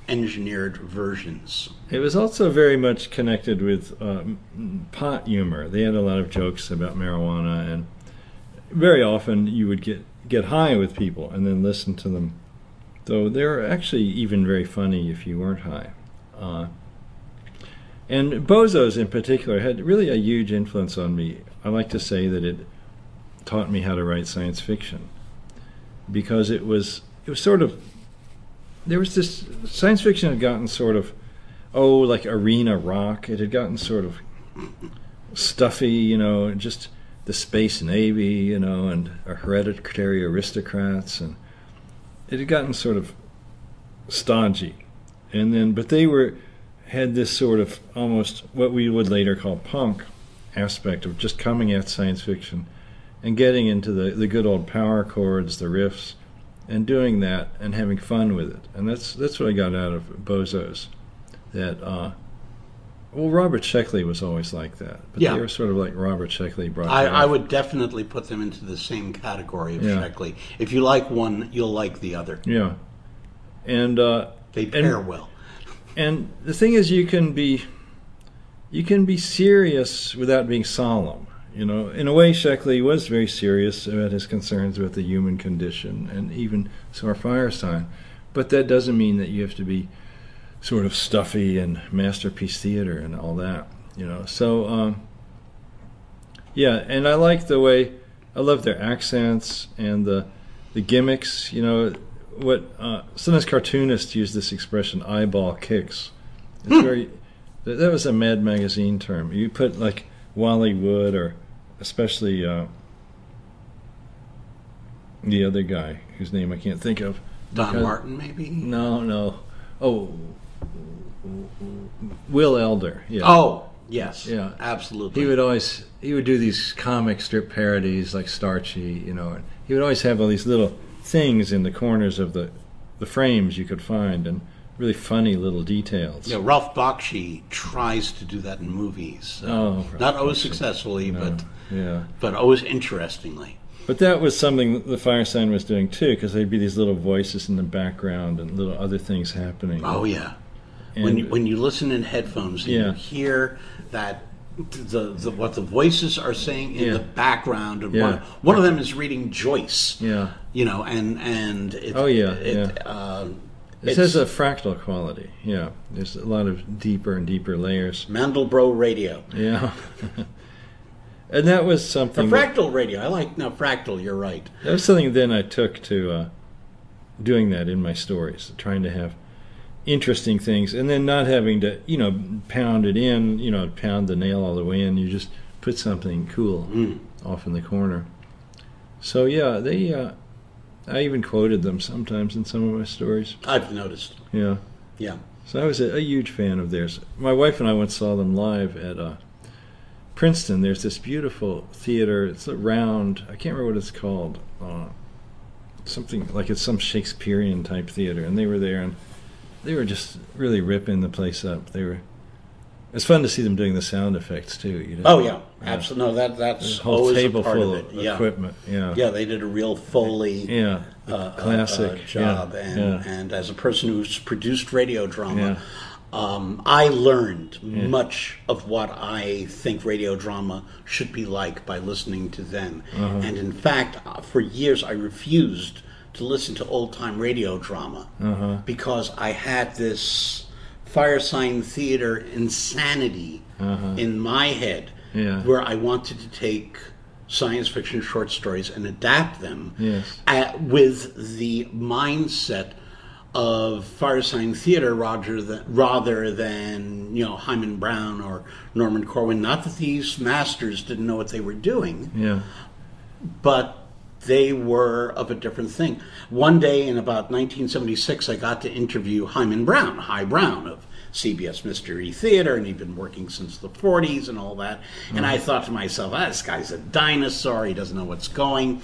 engineered versions. It was also very much connected with um, pot humor. They had a lot of jokes about marijuana, and very often you would get, get high with people and then listen to them. Though they were actually even very funny if you weren't high. Uh, and Bozos in particular had really a huge influence on me. I like to say that it taught me how to write science fiction, because it was it was sort of, there was this, science fiction had gotten sort of, oh, like arena rock. It had gotten sort of stuffy, you know, just the space navy, you know, and hereditary aristocrats, and it had gotten sort of stodgy. And then, but they were, had this sort of almost what we would later call punk aspect of just coming at science fiction and getting into the, the good old power chords, the riffs, and doing that and having fun with it. And that's that's what I got out of Bozos. That, uh, well, Robert Sheckley was always like that. But Yeah. they were sort of like Robert Sheckley brought I, to I life. would definitely put them into the same category of Yeah. Sheckley. If you like one, you'll like the other. Yeah. And uh, They pair and, well. And the thing is, you can be you can be serious without being solemn. You know, in a way, Sheckley was very serious about his concerns about the human condition, and even so are Firestein. But that doesn't mean that you have to be sort of stuffy and masterpiece theater and all that. You know, so um, yeah, and I like the way, I love their accents and the the gimmicks. You know, what uh, sometimes cartoonists use this expression, eyeball kicks. It's very, that that was a Mad Magazine term. You put like Wally Wood, or especially uh, the other guy whose name I can't think of. Don Because- Martin, maybe? No, no. Oh, Will Elder. Yeah. Oh, yes. Yeah. Absolutely. He would always he would do these comic strip parodies like Starchy, you know, and he would always have all these little things in the corners of the the frames you could find, and really funny little details. Yeah, Ralph Bakshi tries to do that in movies. Uh, Oh, Ralph not always Bakshi. successfully, No, but yeah. but always interestingly. But that was something that the Firestein was doing too, because there'd be these little voices in the background and little other things happening. Oh yeah. And- when you, when you listen in headphones, and Yeah. you hear that the, the what the voices are saying in Yeah. the background, and Yeah. one, one of them is reading Joyce. Yeah. You know, and and it, Oh, yeah, it, yeah. Uh, It has a fractal quality. Yeah, there's a lot of deeper and deeper layers. Mandelbrot radio. Yeah. And that was The something that, fractal radio. I like no fractal. You're right. that was something then I took to uh, doing that in my stories, trying to have interesting things, and then not having to, you know, pound it in, you know, pound the nail all the way in. You just put something cool Mm. off in the corner. So yeah, they. Uh, I even quoted them sometimes in some of my stories. I've noticed. Yeah. Yeah. So I was a, a huge fan of theirs. My wife and I once saw them live at uh, Princeton. There's this beautiful theater. It's a round. I can't remember what it's called. Uh, something like it's some Shakespearean type theater, and they were there, and they were just really ripping the place up. They were. It's fun to see them doing the sound effects too. You know? Oh yeah, absolutely. No, that that's A whole always table a part full of of it. Yeah. equipment. Yeah. Yeah, they did a real Foley Yeah. uh, Classic uh, uh, job, yeah. and yeah. and as a person who's produced radio drama, Yeah. um, I learned much of what I think radio drama should be like by listening to them. Uh-huh. And in fact, uh, for years I refused to listen to old time radio drama Uh-huh. because I had this Firesign Theater insanity Uh-huh. in my head, Yeah. where I wanted to take science fiction short stories and adapt them Yes. at, with the mindset of Firesign Theater rather than, rather than you know Hyman Brown or Norman Corwin. Not that these masters didn't know what they were doing, Yeah. but they were of a different thing. One day in about nineteen seventy-six, I got to interview Hyman Brown, High Brown of C B S Mystery Theater, and he'd been working since the forties and all that. And I thought to myself, ah, this guy's a dinosaur, he doesn't know what's going.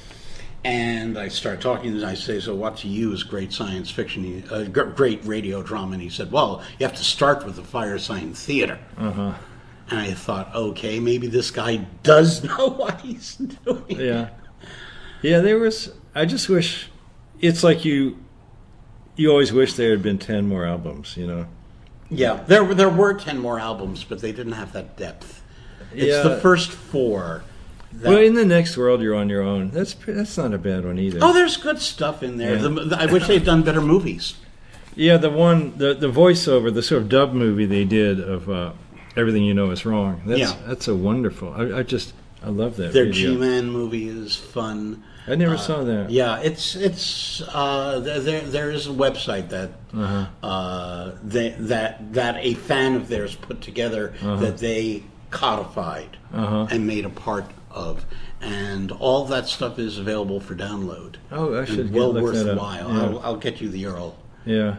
And I start talking, and I say, so what to you is great science fiction, He- uh, gr- great radio drama? And he said, well, you have to start with the Firesign Theater. Uh-huh. And I thought, okay, maybe this guy does know what he's doing. Yeah. Yeah, there was, I just wish, it's like you you always wish there had been ten more albums, you know. Yeah, there were- there were ten more albums, but they didn't have that depth. It's Yeah. the first four. That, Well, in the next world, you're on your own. That's that's not a bad one either. oh, there's good stuff in there. Yeah. The, the, I wish they'd done better movies. Yeah, the one, the the voiceover, the sort of dub movie they did of uh, Everything You Know Is Wrong. That's Yeah. that's a wonderful. I, I just I love that. Their video. G-Man movie is fun. I never Uh, saw that. Yeah, it's it's uh, there, there. There is a website that Uh-huh. uh, they, that that a fan of theirs put together Uh-huh. that they codified Uh-huh. and made a part of, and all that stuff is available for download. Oh, I should and get, well look that up. worthwhile. Yeah. I'll, I'll get you the U R L. yeah.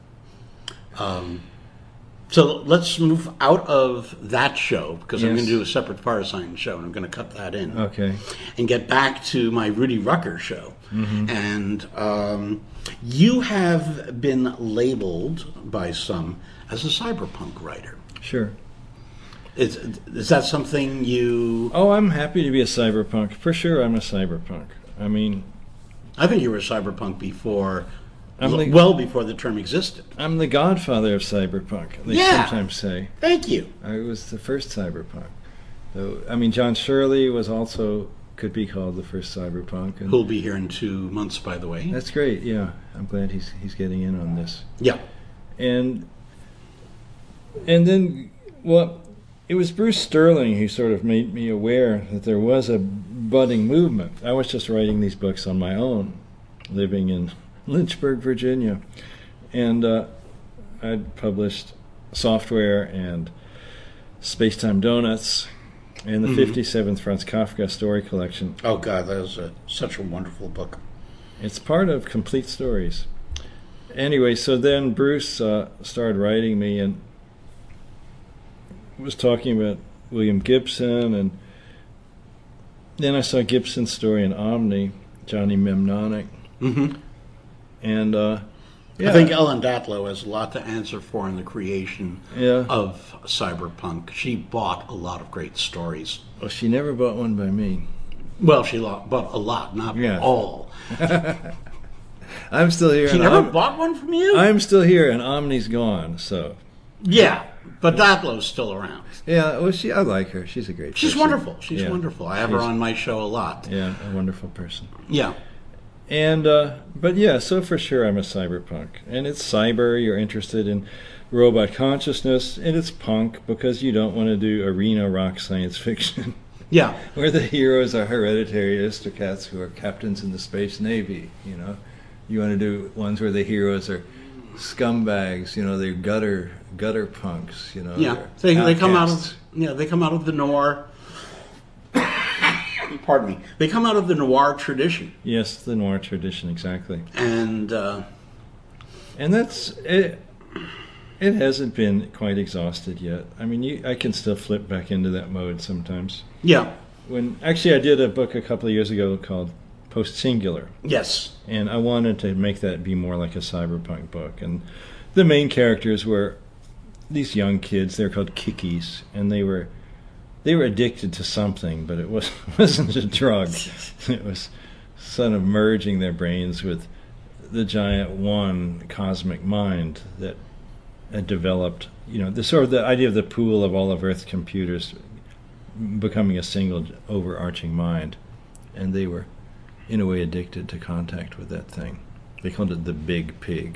So let's move out of that show because I'm Yes. going to do a separate Firesign show, and I'm going to cut that in. Okay. And get back to my Rudy Rucker show. Mm-hmm. And um, you have been labeled by some as a cyberpunk writer. Sure. Is, is that something you... Oh, I'm happy to be a cyberpunk. For sure, I'm a cyberpunk. I mean, I think you were a cyberpunk before, I'm the- well before the term existed. I'm the godfather of cyberpunk. They Yeah. sometimes say Thank you. I was the first cyberpunk. So, I mean, John Shirley was also could be called the first cyberpunk. And Who'll be here in two months, by the way. that's great. Yeah, I'm glad he's he's getting in on this. Yeah. And and then, well, it was Bruce Sterling who sort of made me aware that there was a budding movement. I was just writing these books on my own, living in Lynchburg, Virginia, and uh, I'd published Software and Space-Time Donuts and the Mhm. fifty-seventh Franz Kafka story collection. Oh, God, that was a, such a wonderful book. It's part of Complete Stories. Anyway, so then Bruce uh, started writing me and was talking about William Gibson, and then I saw Gibson's story in Omni, Johnny Mnemonic, Mm-hmm. and uh, yeah, I think Ellen Datlow has a lot to answer for in the creation yeah. of cyberpunk. She bought a lot of great stories. Well, she never bought one by me. Well, she lo- bought a lot, not Yeah. all. I'm still here. She and never Om- bought one from you? I'm still here, and Omni's gone. So yeah, but Datlow's still around. yeah, well, she I like her. She's a great. She's person. wonderful. She's Yeah. wonderful. I have her She's- on my show a lot. Yeah, a wonderful person. Yeah. And uh, but yeah, so for sure I'm a cyberpunk, and it's cyber. You're interested in robot consciousness, and it's punk because you don't want to do arena rock science fiction Yeah. where the heroes are hereditary aristocrats who are captains in the space navy. You know, you want to do ones where the heroes are scumbags. You know, they're gutter gutter punks. You know, Yeah. they're They, they come out outcasts. of yeah, they come out of the noir. Pardon me. They come out of the noir tradition, Yes, the noir tradition, exactly. and uh, And that's it. It hasn't been quite exhausted yet. I mean, you, I can still flip back into that mode sometimes. yeah, When actually, I did a book a couple of years ago called Post Singular, yes, and I wanted to make that be more like a cyberpunk book. And the main characters were these young kids. They're called kickies, and they were they were addicted to something, but it was, wasn't a drug. It was sort of merging their brains with the giant one cosmic mind that had developed, you know, the sort of the idea of the pool of all of Earth's computers becoming a single overarching mind. And they were, in a way, addicted to contact with that thing. They called it the Big Pig.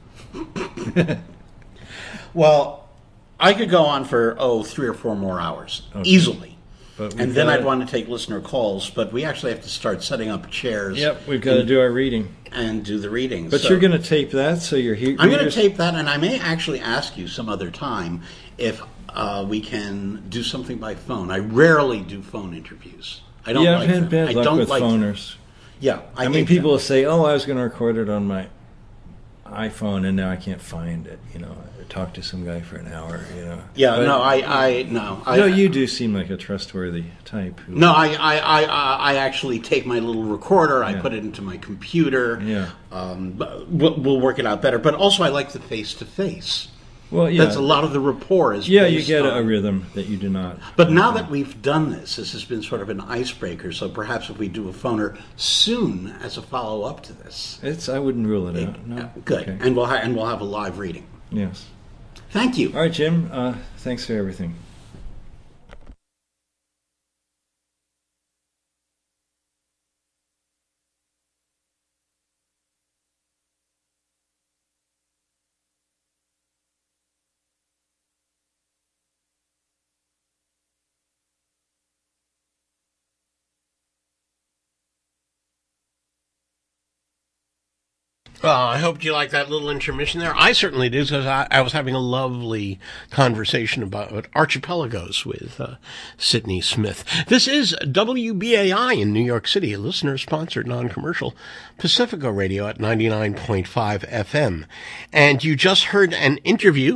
Well, I could go on for oh three or four more hours Okay. easily, But and we've then gotta- I'd want to take listener calls. But we actually have to start setting up chairs. Yep, we've got to and, do our reading. and do the readings. But So you're going to tape that, so you're here. I'm going to tape that, and I may actually ask you some other time if uh, we can do something by phone. I rarely do phone interviews. I don't Yeah, like I've had them. bad I luck don't with like them. phoners. Yeah, I, I, mean, hate people them. will say, "Oh, I was going to record it on my iPhone, and now I can't find it." You know, I talked to some guy for an hour. You know. Yeah, But- no, I, I, no, I, no, you do seem like a trustworthy type. Who, No, I, I, I, I actually take my little recorder. I Yeah. put it into my computer. Yeah. Um, but we'll, we'll work it out better. But also, I like the face to face. Well, yeah. That's a lot of the rapport is Yeah, you based get on. a rhythm that you do not. But now that we've done this, this has been sort of an icebreaker. So perhaps if we do a phoner soon as a follow up to this, It's. I wouldn't rule it out. No. good, Okay. and we'll ha- and we'll have a live reading. Yes. Thank you. All right, Jim. Uh, thanks for everything. Well, I hope you like that little intermission there. I certainly do, because I, I was having a lovely conversation about archipelagos with uh, Sydney Smith. This is W B A I in New York City, a listener-sponsored non-commercial Pacifico Radio at ninety-nine point five F M. And you just heard an interview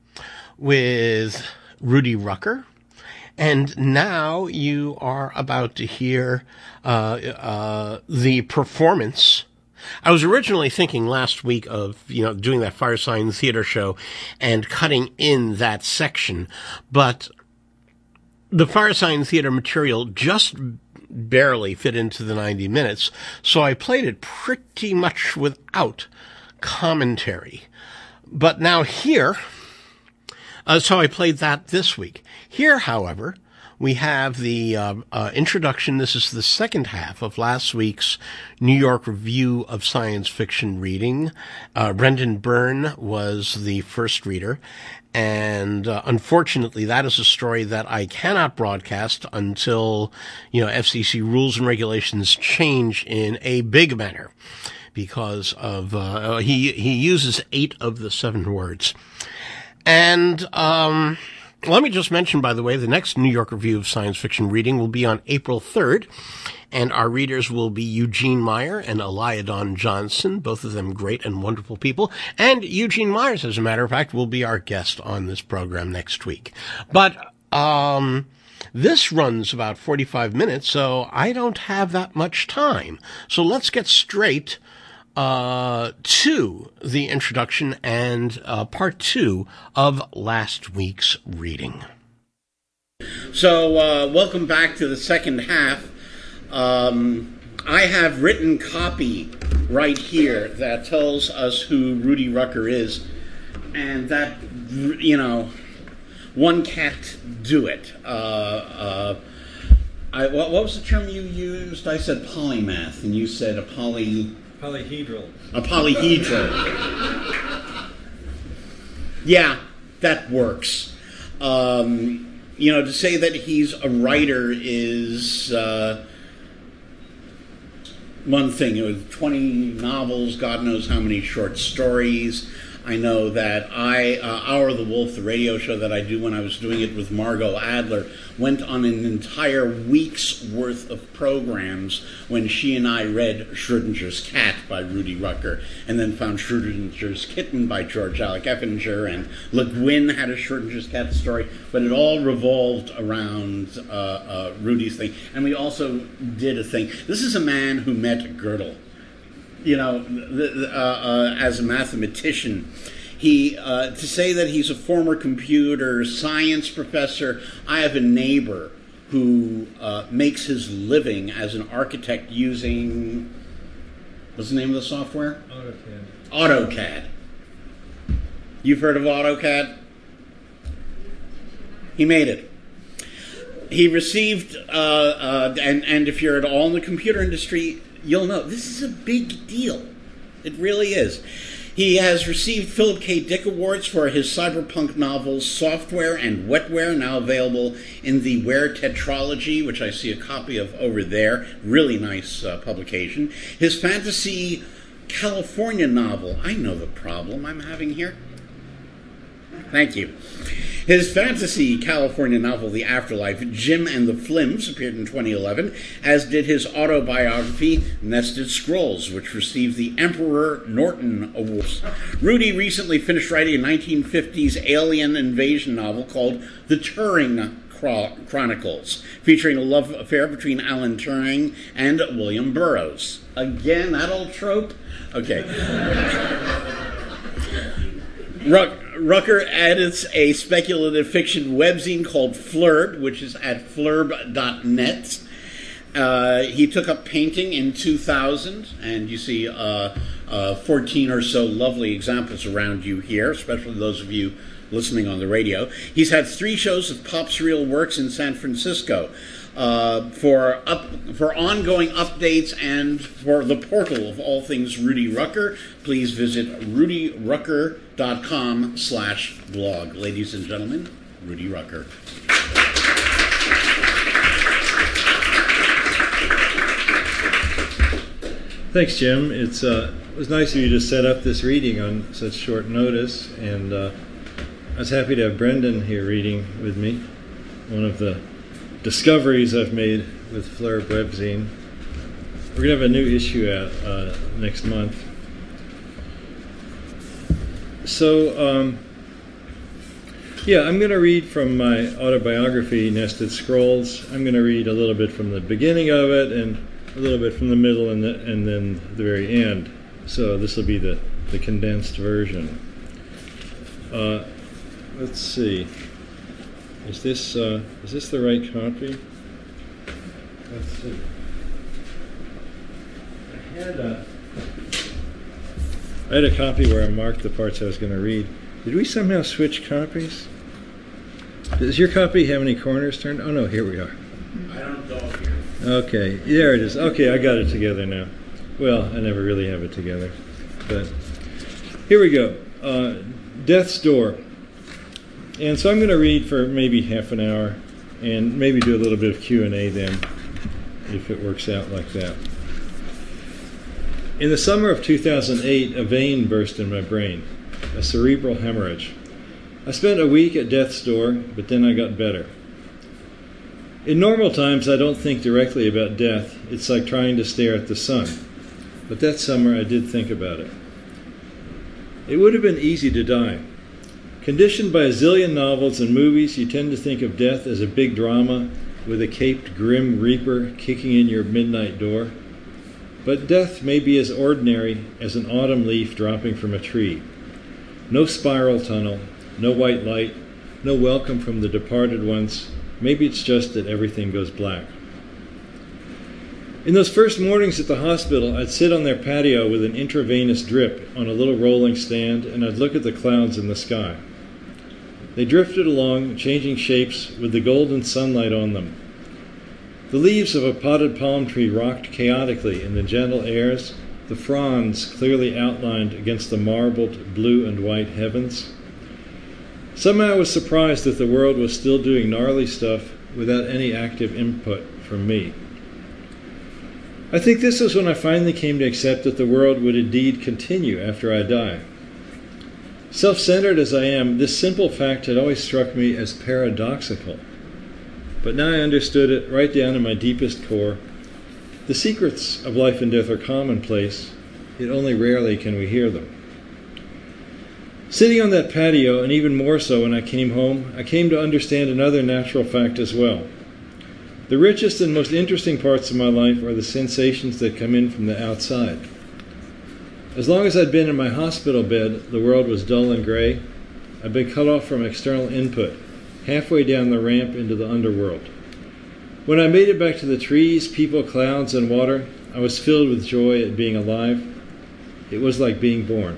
with Rudy Rucker. And now you are about to hear uh, uh, the performance. I was originally thinking last week of, you know, doing that Firesign Theater show and cutting in that section, but the Firesign Theater material just barely fit into the ninety minutes, so I played it pretty much without commentary. But now here, uh, so I played that this week. Here, however, we have the uh, uh, introduction. This is the second half of last week's New York Review of Science Fiction reading. Uh, Brendan Byrne was the first reader, and uh, unfortunately, that is a story that I cannot broadcast until, you know, F C C rules and regulations change in a big manner, because of uh, he he uses eight of the seven words, and um. Let me just mention, by the way, the next New York Review of Science Fiction reading will be on April third, and our readers will be Eugene Meyer and Eliadon Johnson, both of them great and wonderful people. And Eugene Myers, as a matter of fact, will be our guest on this program next week. But um, this runs about forty-five minutes, so I don't have that much time. So let's get straight Uh, to the introduction and uh, part two of last week's reading. So, uh, welcome back to the second half. Um, I have written copy right here that tells us who Rudy Rucker is, and that, you know, one can't do it. Uh, uh, I, what, what was the term you used? I said polymath, and you said a poly... Polyhedral. A polyhedral. Yeah, that works. Um, you know, to say that he's a writer is uh, one thing. It was twenty novels, God knows how many short stories. I know that I, uh, Hour of the Wolf, the radio show that I do when I was doing it with Margot Adler, went on an entire week's worth of programs when she and I read Schrodinger's Cat by Rudy Rucker, and then found Schrodinger's Kitten by George Alec Effinger, and Le Guin had a Schrodinger's Cat story, but it all revolved around uh, uh, Rudy's thing. And we also did a thing. This is a man who met Gödel. You know, the, the, uh, uh, as a mathematician, he uh, to say that he's a former computer science professor. I have a neighbor who uh, makes his living as an architect using, what's the name of the software? AutoCAD. AutoCAD. You've heard of AutoCAD? He made it. He received, uh, uh, and, and if you're at all in the computer industry, you'll know this is a big deal. It really is. He has received Philip K. Dick Awards for his cyberpunk novels Software and Wetware, now available in the Ware Tetralogy, which I see a copy of over there. Really nice uh, publication. His fantasy California novel. I know the problem I'm having here. Thank you. His fantasy California novel, The Afterlife, Jim and the Flims, appeared in twenty eleven, as did his autobiography, Nested Scrolls, which received the Emperor Norton Award. Rudy recently finished writing a nineteen fifties alien invasion novel called The Turing Chronicles, featuring a love affair between Alan Turing and William Burroughs. Again, that old trope? Okay. Ruck, Rucker edits a speculative fiction webzine called Flurb, which is at flurb dot net. Uh, he took up painting in two thousand, and you see uh, uh, fourteen or so lovely examples around you here, especially those of you listening on the radio. He's had three shows of Pop Surreal Works in San Francisco. Uh, for up for ongoing updates and for the portal of all things Rudy Rucker, please visit rudy rucker dot com slash blog. Ladies and gentlemen, Rudy Rucker. Thanks, Jim. It's uh, it was nice of you to set up this reading on such short notice, and uh, I was happy to have Brendan here reading with me. One of the discoveries I've made with Flurb Webzine. We're going to have a new issue out uh, next month. So, um, yeah, I'm going to read from my autobiography, Nested Scrolls. I'm going to read a little bit from the beginning of it and a little bit from the middle and, the, and then the very end. So this will be the, the condensed version. Uh, let's see. Is this uh, is this the right copy? Let's see. I had a I had a copy where I marked the parts I was going to read. Did we somehow switch copies? Does your copy have any corners turned? Oh no, here we are. I don't go here. Okay, there it is. Okay, I got it together now. Well, I never really have it together, but here we go. Uh, Death's Door. And so I'm going to read for maybe half an hour and maybe do a little bit of Q and A then, if it works out like that. In the summer of two thousand eight, a vein burst in my brain, a cerebral hemorrhage. I spent a week at death's door, but then I got better. In normal times, I don't think directly about death. It's like trying to stare at the sun. But that summer, I did think about it. It would have been easy to die. Conditioned by a zillion novels and movies, you tend to think of death as a big drama with a caped grim reaper kicking in your midnight door. But death may be as ordinary as an autumn leaf dropping from a tree. No spiral tunnel, no white light, no welcome from the departed ones. Maybe it's just that everything goes black. In those first mornings at the hospital, I'd sit on their patio with an intravenous drip on a little rolling stand, and I'd look at the clouds in the sky. They drifted along, changing shapes with the golden sunlight on them. The leaves of a potted palm tree rocked chaotically in the gentle airs, the fronds clearly outlined against the marbled blue and white heavens. Somehow I was surprised that the world was still doing gnarly stuff without any active input from me. I think this was when I finally came to accept that the world would indeed continue after I die. Self-centered as I am, this simple fact had always struck me as paradoxical. But now I understood it right down in my deepest core. The secrets of life and death are commonplace, yet only rarely can we hear them. Sitting on that patio, and even more so when I came home, I came to understand another natural fact as well. The richest and most interesting parts of my life are the sensations that come in from the outside. As long as I'd been in my hospital bed, the world was dull and gray. I'd been cut off from external input, halfway down the ramp into the underworld. When I made it back to the trees, people, clouds, and water, I was filled with joy at being alive. It was like being born.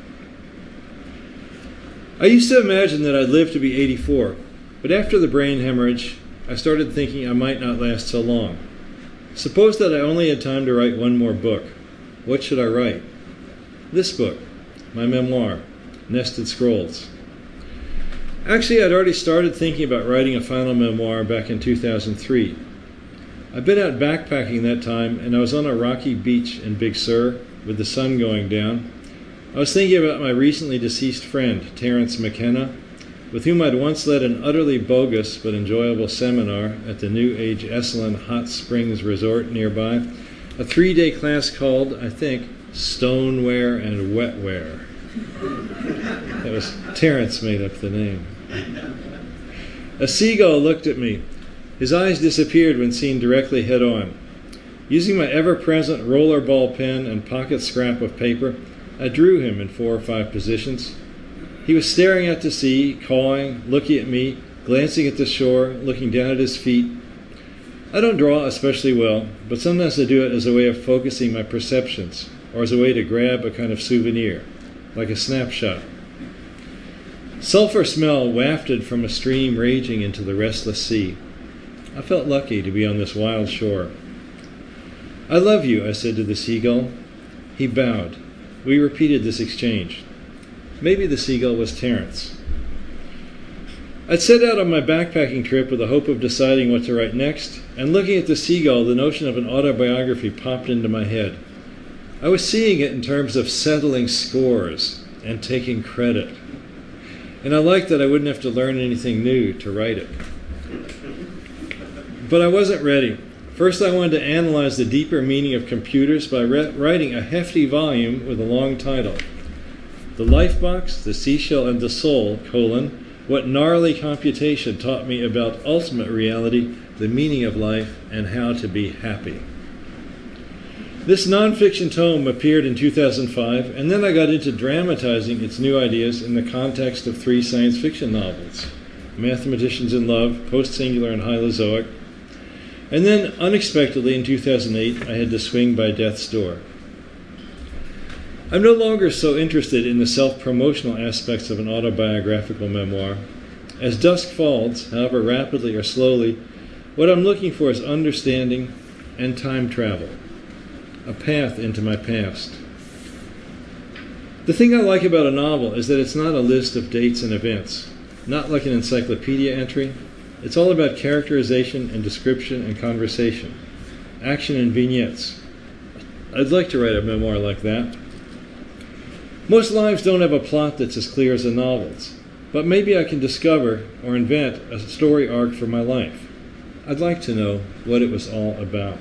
I used to imagine that I'd live to be eighty-four, but after the brain hemorrhage, I started thinking I might not last so long. Suppose that I only had time to write one more book. What should I write? This book, my memoir, Nested Scrolls. Actually, I'd already started thinking about writing a final memoir back in two thousand three. I'd been out backpacking that time, and I was on a rocky beach in Big Sur with the sun going down. I was thinking about my recently deceased friend, Terence McKenna, with whom I'd once led an utterly bogus but enjoyable seminar at the New Age Esalen Hot Springs Resort nearby, a three-day class called, I think, Stoneware and Wetware. That was Terence made up the name. A seagull looked at me. His eyes disappeared when seen directly head-on. Using my ever-present rollerball pen and pocket scrap of paper, I drew him in four or five positions. He was staring out to sea, cawing, looking at me, glancing at the shore, looking down at his feet. I don't draw especially well, but sometimes I do it as a way of focusing my perceptions, or as a way to grab a kind of souvenir, like a snapshot. Sulfur smell wafted from a stream raging into the restless sea. I felt lucky to be on this wild shore. "I love you," I said to the seagull. He bowed. We repeated this exchange. Maybe the seagull was Terence. I'd set out on my backpacking trip with the hope of deciding what to write next, and looking at the seagull, the notion of an autobiography popped into my head. I was seeing it in terms of settling scores and taking credit. And I liked that I wouldn't have to learn anything new to write it. But I wasn't ready. First, I wanted to analyze the deeper meaning of computers by re- writing a hefty volume with a long title. The Lifebox, the Seashell, and the Soul, colon, what gnarly computation taught me about ultimate reality, the meaning of life, and how to be happy. This nonfiction tome appeared in two thousand five, and then I got into dramatizing its new ideas in the context of three science fiction novels, Mathematicians in Love, Post-Singular, and Hylozoic. And then, unexpectedly, in two thousand eight, I had to swing by death's door. I'm no longer so interested in the self-promotional aspects of an autobiographical memoir. As dusk falls, however rapidly or slowly, what I'm looking for is understanding and time travel, a path into my past. The thing I like about a novel is that it's not a list of dates and events, not like an encyclopedia entry. It's all about characterization and description and conversation, action and vignettes. I'd like to write a memoir like that. Most lives don't have a plot that's as clear as a novel's, but maybe I can discover or invent a story arc for my life. I'd like to know what it was all about.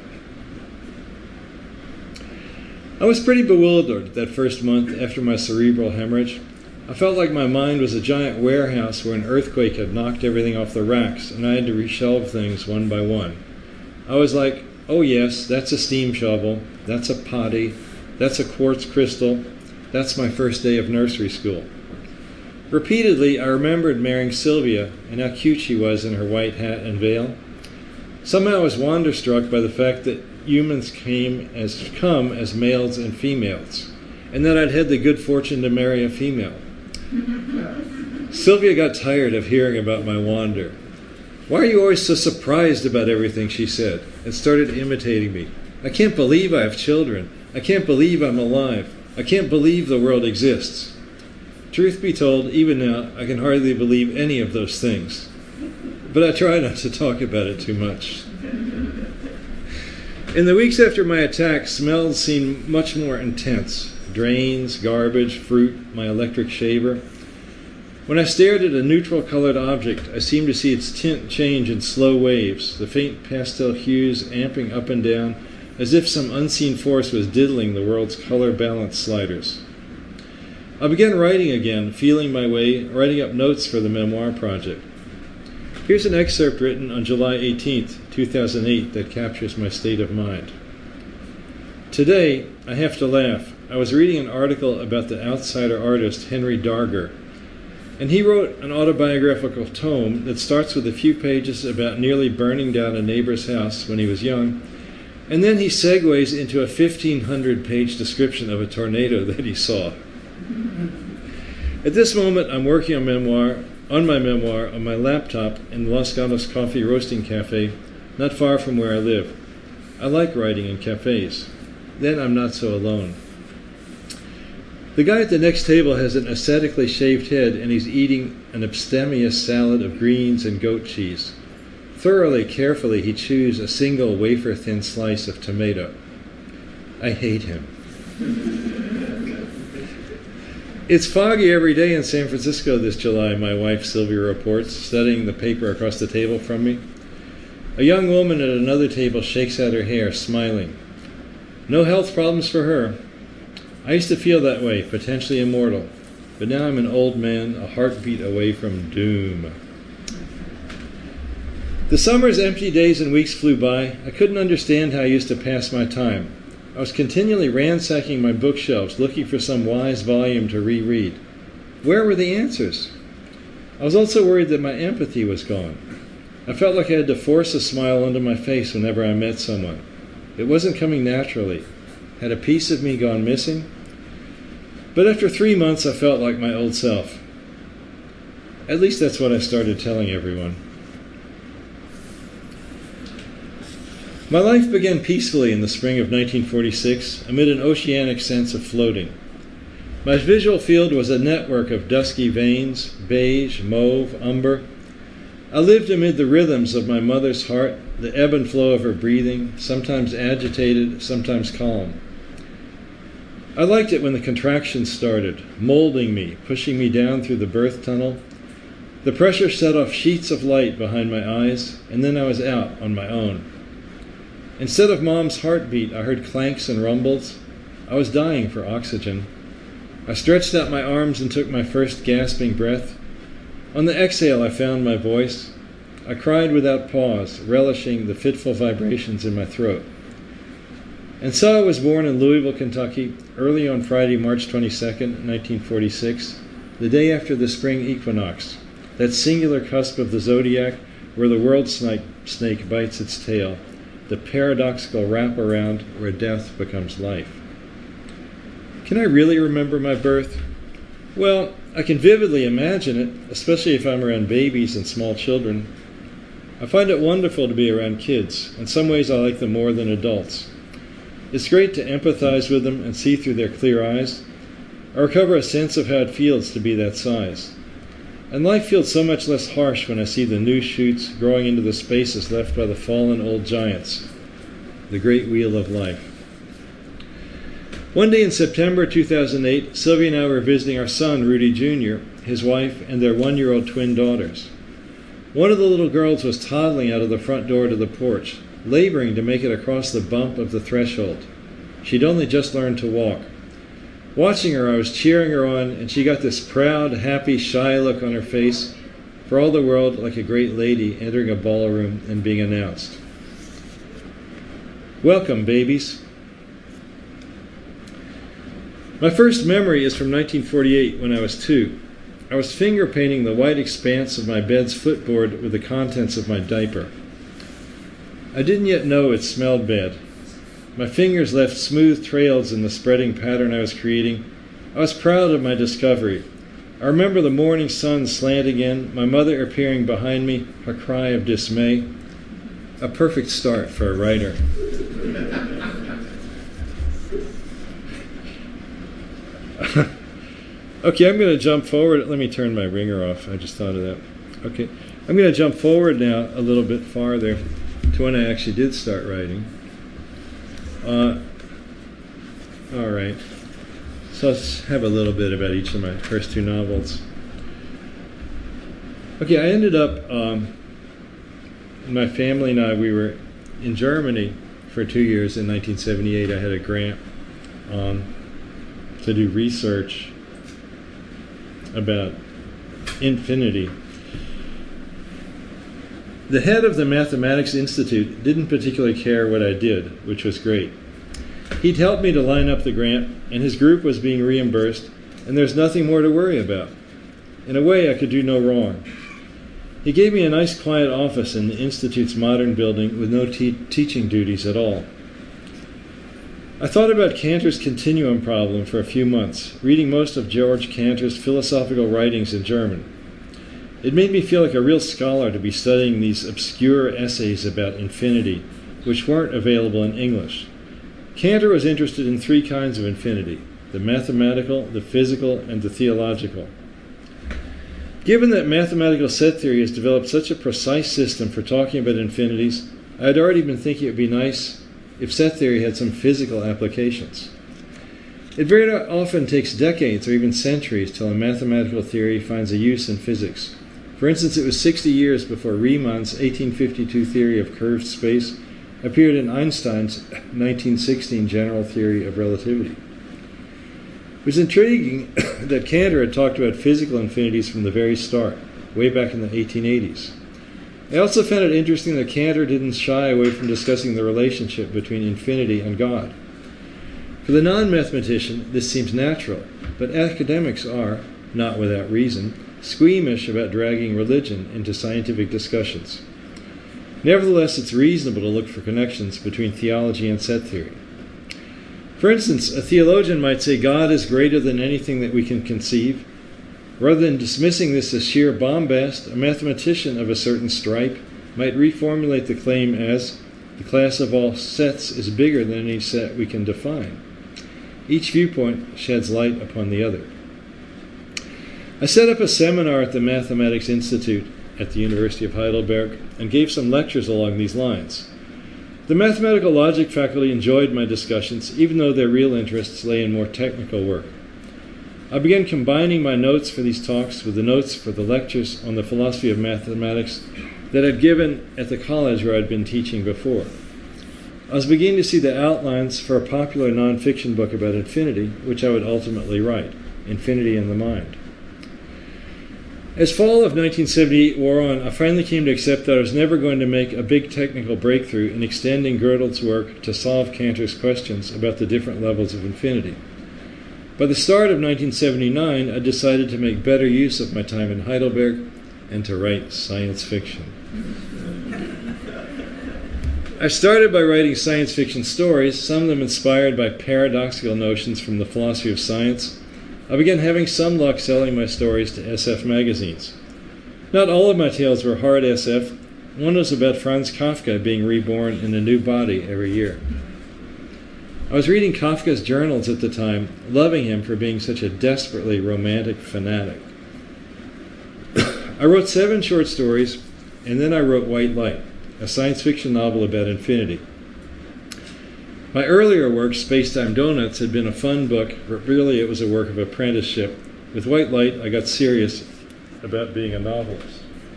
I was pretty bewildered that first month after my cerebral hemorrhage. I felt like my mind was a giant warehouse where an earthquake had knocked everything off the racks, and I had to reshelve things one by one. I was like, oh yes, that's a steam shovel, that's a potty, that's a quartz crystal, that's my first day of nursery school. Repeatedly, I remembered marrying Sylvia and how cute she was in her white hat and veil. Somehow I was wonderstruck by the fact that humans came as come as males and females, and that I'd had the good fortune to marry a female. Sylvia got tired of hearing about my wander. "Why are you always so surprised about everything?" she said, and started imitating me. "I can't believe I have children. I can't believe I'm alive. I can't believe the world exists." Truth be told, even now, I can hardly believe any of those things. But I try not to talk about it too much. In the weeks after my attack, smells seemed much more intense. Drains, garbage, fruit, my electric shaver. When I stared at a neutral-colored object, I seemed to see its tint change in slow waves, the faint pastel hues amping up and down, as if some unseen force was diddling the world's color balance sliders. I began writing again, feeling my way, writing up notes for the memoir project. Here's an excerpt written on July eighteenth, two thousand eight, that captures my state of mind. Today, I have to laugh. I was reading an article about the outsider artist Henry Darger, and he wrote an autobiographical tome that starts with a few pages about nearly burning down a neighbor's house when he was young, and then he segues into a fifteen hundred page description of a tornado that he saw. At this moment, I'm working on memoir, on my memoir on my laptop in the Los Gatos Coffee Roasting Cafe, not far from where I live. I like writing in cafes. Then I'm not so alone. The guy at the next table has an ascetically shaved head, and he's eating an abstemious salad of greens and goat cheese. Thoroughly, carefully, he chews a single wafer-thin slice of tomato. I hate him. It's foggy every day in San Francisco this July, my wife Sylvia reports, studying the paper across the table from me. A young woman at another table shakes out her hair, smiling. No health problems for her. I used to feel that way, potentially immortal, but now I'm an old man, a heartbeat away from doom. The summer's empty days and weeks flew by. I couldn't understand how I used to pass my time. I was continually ransacking my bookshelves, looking for some wise volume to reread. Where were the answers? I was also worried that my empathy was gone. I felt like I had to force a smile onto my face whenever I met someone. It wasn't coming naturally. Had a piece of me gone missing? But after three months, I felt like my old self. At least that's what I started telling everyone. My life began peacefully in the spring of nineteen forty-six amid an oceanic sense of floating. My visual field was a network of dusky veins, beige, mauve, umber. I lived amid the rhythms of my mother's heart, the ebb and flow of her breathing, sometimes agitated, sometimes calm. I liked it when the contractions started, molding me, pushing me down through the birth tunnel. The pressure set off sheets of light behind my eyes, and then I was out on my own. Instead of Mom's heartbeat, I heard clanks and rumbles. I was dying for oxygen. I stretched out my arms and took my first gasping breath. On the exhale, I found my voice. I cried without pause, relishing the fitful vibrations in my throat. And so I was born in Louisville, Kentucky, early on Friday, March twenty-second, nineteen forty-six, the day after the spring equinox, that singular cusp of the zodiac where the world snake, snake bites its tail, the paradoxical wraparound where death becomes life. Can I really remember my birth? Well, I can vividly imagine it, especially if I'm around babies and small children. I find it wonderful to be around kids. In some ways, I like them more than adults. It's great to empathize with them and see through their clear eyes. I recover a sense of how it feels to be that size. And life feels so much less harsh when I see the new shoots growing into the spaces left by the fallen old giants, the great wheel of life. One day in September two thousand eight, Sylvia and I were visiting our son, Rudy Junior, his wife, and their one-year-old twin daughters. One of the little girls was toddling out of the front door to the porch, laboring to make it across the bump of the threshold. She'd only just learned to walk. Watching her, I was cheering her on, and she got this proud, happy, shy look on her face, for all the world like a great lady entering a ballroom and being announced. Welcome, babies. My first memory is from nineteen forty-eight when I was two. I was finger painting the white expanse of my bed's footboard with the contents of my diaper. I didn't yet know it smelled bad. My fingers left smooth trails in the spreading pattern I was creating. I was proud of my discovery. I remember the morning sun slanting in, my mother appearing behind me, her cry of dismay. A perfect start for a writer. Okay, I'm going to jump forward. Let me turn my ringer off. I just thought of that. Okay, I'm going to jump forward now a little bit farther to when I actually did start writing. Uh, all right. So let's have a little bit about each of my first two novels. Okay, I ended up, um, my family and I, we were in Germany for two years in nineteen seventy-eight. I had a grant um, to do research about infinity. The head of the Mathematics Institute didn't particularly care what I did, which was great. He'd helped me to line up the grant, and his group was being reimbursed, and there's nothing more to worry about. In a way, I could do no wrong. He gave me a nice quiet office in the Institute's modern building with no te- teaching duties at all. I thought about Cantor's continuum problem for a few months, reading most of George Cantor's philosophical writings in German. It made me feel like a real scholar to be studying these obscure essays about infinity, which weren't available in English. Cantor was interested in three kinds of infinity: the mathematical, the physical, and the theological. Given that mathematical set theory has developed such a precise system for talking about infinities, I had already been thinking it would be nice if set theory had some physical applications. It very often takes decades or even centuries till a mathematical theory finds a use in physics. For instance, it was sixty years before Riemann's eighteen fifty-two theory of curved space appeared in Einstein's nineteen sixteen general theory of relativity. It was intriguing that Cantor had talked about physical infinities from the very start, way back in the eighteen eighties. I also found it interesting that Cantor didn't shy away from discussing the relationship between infinity and God. For the non-mathematician, this seems natural, but academics are, not without reason, squeamish about dragging religion into scientific discussions. Nevertheless, it's reasonable to look for connections between theology and set theory. For instance, a theologian might say God is greater than anything that we can conceive. Rather than dismissing this as sheer bombast, a mathematician of a certain stripe might reformulate the claim as, the class of all sets is bigger than any set we can define. Each viewpoint sheds light upon the other. I set up a seminar at the Mathematics Institute at the University of Heidelberg and gave some lectures along these lines. The mathematical logic faculty enjoyed my discussions, even though their real interests lay in more technical work. I began combining my notes for these talks with the notes for the lectures on the philosophy of mathematics that I'd given at the college where I'd been teaching before. I was beginning to see the outlines for a popular nonfiction book about infinity, which I would ultimately write, Infinity in the Mind. As fall of nineteen seventy-eight wore on, I finally came to accept that I was never going to make a big technical breakthrough in extending Gödel's work to solve Cantor's questions about the different levels of infinity. By the start of nineteen seventy-nine, I decided to make better use of my time in Heidelberg and to write science fiction. I started by writing science fiction stories, some of them inspired by paradoxical notions from the philosophy of science. I began having some luck selling my stories to S F magazines. Not all of my tales were hard S F. One was about Franz Kafka being reborn in a new body every year. I was reading Kafka's journals at the time, loving him for being such a desperately romantic fanatic. I wrote seven short stories, and then I wrote White Light, a science fiction novel about infinity. My earlier work, Space-Time Donuts, had been a fun book, but really it was a work of apprenticeship. With White Light, I got serious about being a novelist.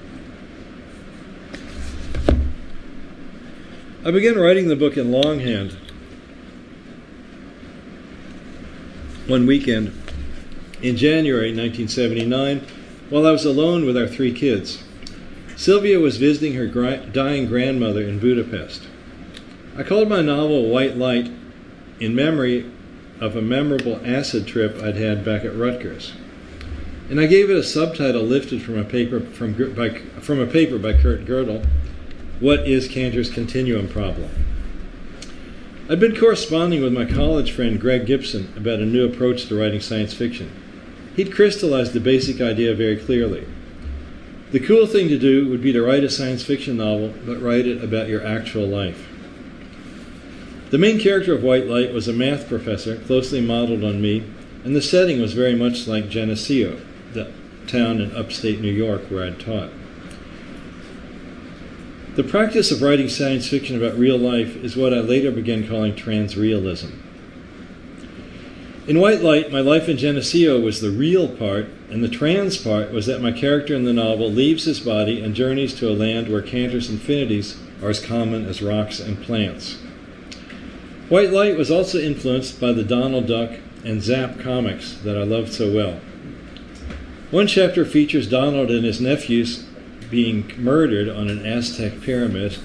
I began writing the book in longhand one weekend in January nineteen seventy-nine while I was alone with our three kids. Sylvia was visiting her gra- dying grandmother in Budapest. I called my novel White Light in memory of a memorable acid trip I'd had back at Rutgers. And I gave it a subtitle lifted from a paper from, by, from a paper by Kurt Gödel, What is Cantor's Continuum Problem? I'd been corresponding with my college friend Greg Gibson about a new approach to writing science fiction. He'd crystallized the basic idea very clearly. The cool thing to do would be to write a science fiction novel, but write it about your actual life. The main character of White Light was a math professor, closely modeled on me, and the setting was very much like Geneseo, the town in upstate New York where I'd taught. The practice of writing science fiction about real life is what I later began calling transrealism. In White Light, my life in Geneseo was the real part, and the trans part was that my character in the novel leaves his body and journeys to a land where Cantor's infinities are as common as rocks and plants. White Light was also influenced by the Donald Duck and Zap comics that I loved so well. One chapter features Donald and his nephews being murdered on an Aztec pyramid.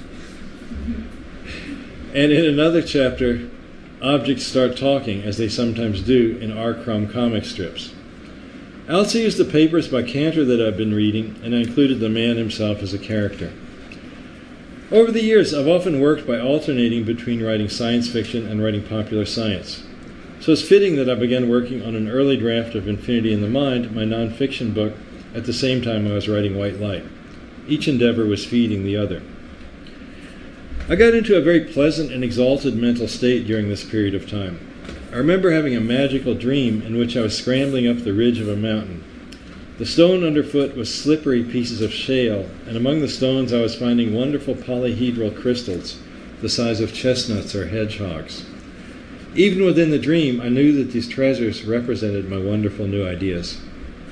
And in another chapter, objects start talking, as they sometimes do in R. Crumb comic strips. I also used the papers by Cantor that I've been reading, and I included the man himself as a character. Over the years, I've often worked by alternating between writing science fiction and writing popular science. So it's fitting that I began working on an early draft of Infinity in the Mind, my nonfiction book, at the same time I was writing White Light. Each endeavor was feeding the other. I got into a very pleasant and exalted mental state during this period of time. I remember having a magical dream in which I was scrambling up the ridge of a mountain. The stone underfoot was slippery pieces of shale, and among the stones I was finding wonderful polyhedral crystals, the size of chestnuts or hedgehogs. Even within the dream, I knew that these treasures represented my wonderful new ideas.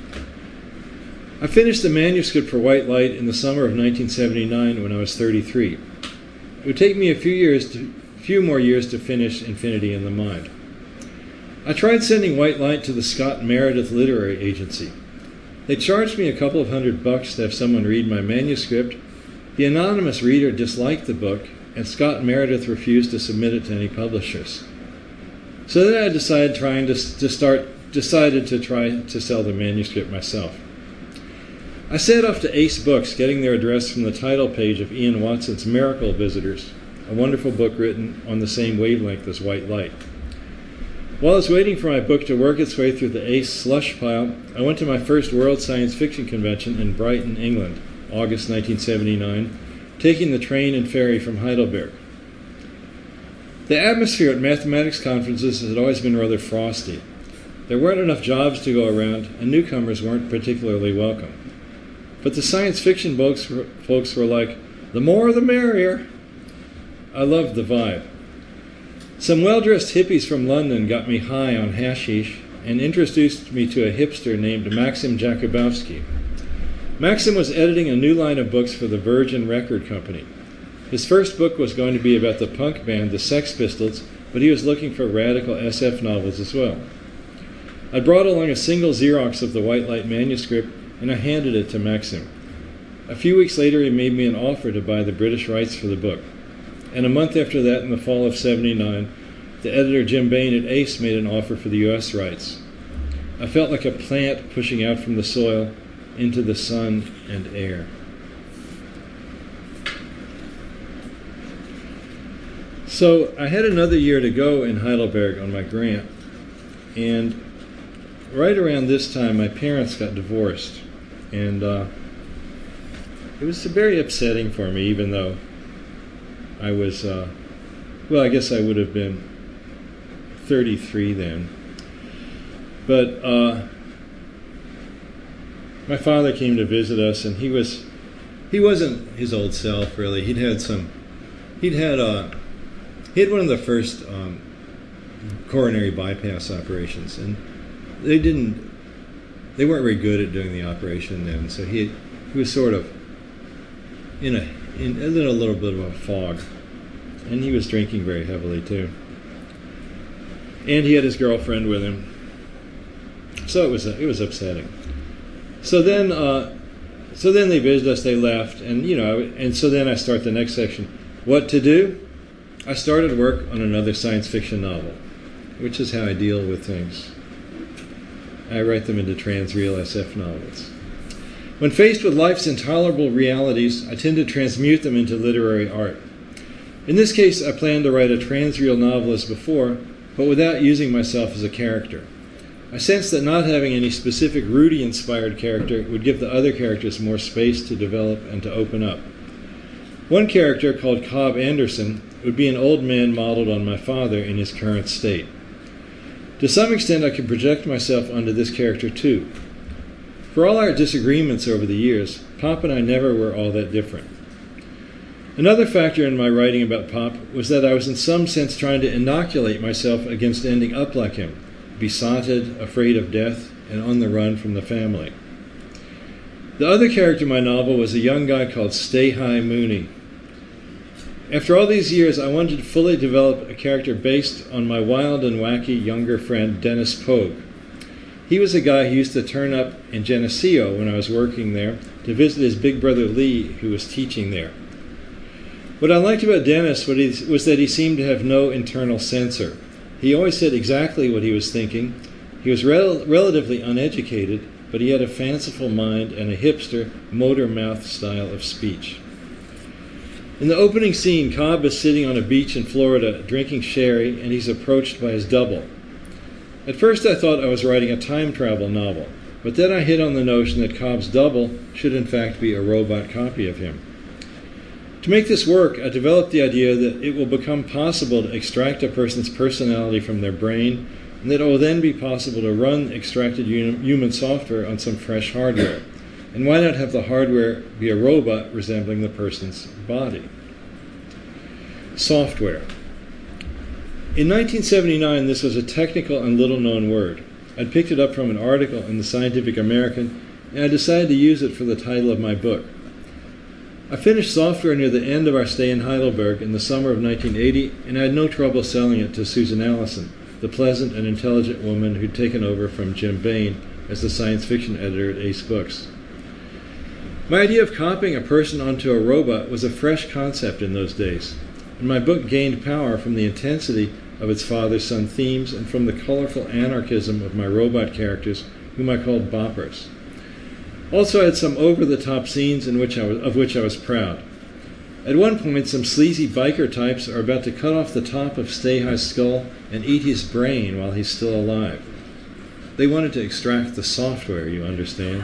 I finished the manuscript for White Light in the summer of nineteen seventy-nine when I was thirty-three. It would take me a few years, to, few more years to finish Infinity in the Mind. I tried sending White Light to the Scott Meredith Literary Agency. They charged me a couple of hundred bucks to have someone read my manuscript. The anonymous reader disliked the book, and Scott Meredith refused to submit it to any publishers. So then I decided trying to, to start decided to try to sell the manuscript myself. I set off to Ace Books, getting their address from the title page of Ian Watson's Miracle Visitors, a wonderful book written on the same wavelength as White Light. While I was waiting for my book to work its way through the Ace slush pile, I went to my first World Science Fiction Convention in Brighton, England, August nineteen seventy-nine, taking the train and ferry from Heidelberg. The atmosphere at mathematics conferences had always been rather frosty. There weren't enough jobs to go around, and newcomers weren't particularly welcome. But the science fiction folks were, folks were like, the more the merrier. I loved the vibe. Some well-dressed hippies from London got me high on hashish and introduced me to a hipster named Maxim Jakubowski. Maxim was editing a new line of books for the Virgin Record Company. His first book was going to be about the punk band the Sex Pistols, but he was looking for radical S F novels as well. I brought along a single Xerox of the White Light manuscript, and I handed it to Maxim. A few weeks later, he made me an offer to buy the British rights for the book. And a month after that, in the fall of seventy-nine, the editor Jim Bain at Ace made an offer for the U S rights. I felt like a plant pushing out from the soil into the sun and air. So I had another year to go in Heidelberg on my grant, and right around this time my parents got divorced, and uh, it was very upsetting for me, even though I was, uh, well, I guess I would have been thirty-three then. But uh, my father came to visit us, and he was, he wasn't his old self, really. He'd had some, he'd had a, he had one of the first um, coronary bypass operations, and they didn't, they weren't very good at doing the operation then, so he, he was sort of in a, in a little, little bit of a fog, and he was drinking very heavily too. And he had his girlfriend with him, so it was it was upsetting. So then, uh, so then they visited us. They left, and you know, and so then I start the next section. What to do? I started work on another science fiction novel, which is how I deal with things. I write them into transreal S F novels. When faced with life's intolerable realities, I tend to transmute them into literary art. In this case, I plan to write a transreal novel as before, but without using myself as a character. I sense that not having any specific Rudy-inspired character would give the other characters more space to develop and to open up. One character, called Cobb Anderson, would be an old man modeled on my father in his current state. To some extent, I can project myself onto this character too. For all our disagreements over the years, Pop and I never were all that different. Another factor in my writing about Pop was that I was in some sense trying to inoculate myself against ending up like him, besotted, afraid of death, and on the run from the family. The other character in my novel was a young guy called Stay High Mooney. After all these years, I wanted to fully develop a character based on my wild and wacky younger friend, Dennis Pogue. He was a guy who used to turn up in Geneseo when I was working there to visit his big brother Lee, who was teaching there. What I liked about Dennis was that he seemed to have no internal censor. He always said exactly what he was thinking. He was rel- relatively uneducated, but he had a fanciful mind and a hipster, motor mouth style of speech. In the opening scene, Cobb is sitting on a beach in Florida drinking sherry, and he's approached by his double. At first I thought I was writing a time travel novel, but then I hit on the notion that Cobb's double should in fact be a robot copy of him. To make this work, I developed the idea that it will become possible to extract a person's personality from their brain, and that it will then be possible to run extracted human software on some fresh hardware. And why not have the hardware be a robot resembling the person's body? Software. In nineteen seventy-nine, this was a technical and little-known word. I'd picked it up from an article in the Scientific American, and I decided to use it for the title of my book. I finished software near the end of our stay in Heidelberg in the summer of nineteen eighty, and I had no trouble selling it to Susan Allison, the pleasant and intelligent woman who'd taken over from Jim Bain as the science fiction editor at Ace Books. My idea of copying a person onto a robot was a fresh concept in those days, and my book gained power from the intensity of its father-son themes and from the colorful anarchism of my robot characters, whom I called boppers. Also, I had some over-the-top scenes in which I was, of which I was proud. At one point, some sleazy biker types are about to cut off the top of Stay High's skull and eat his brain while he's still alive. They wanted to extract the software, you understand.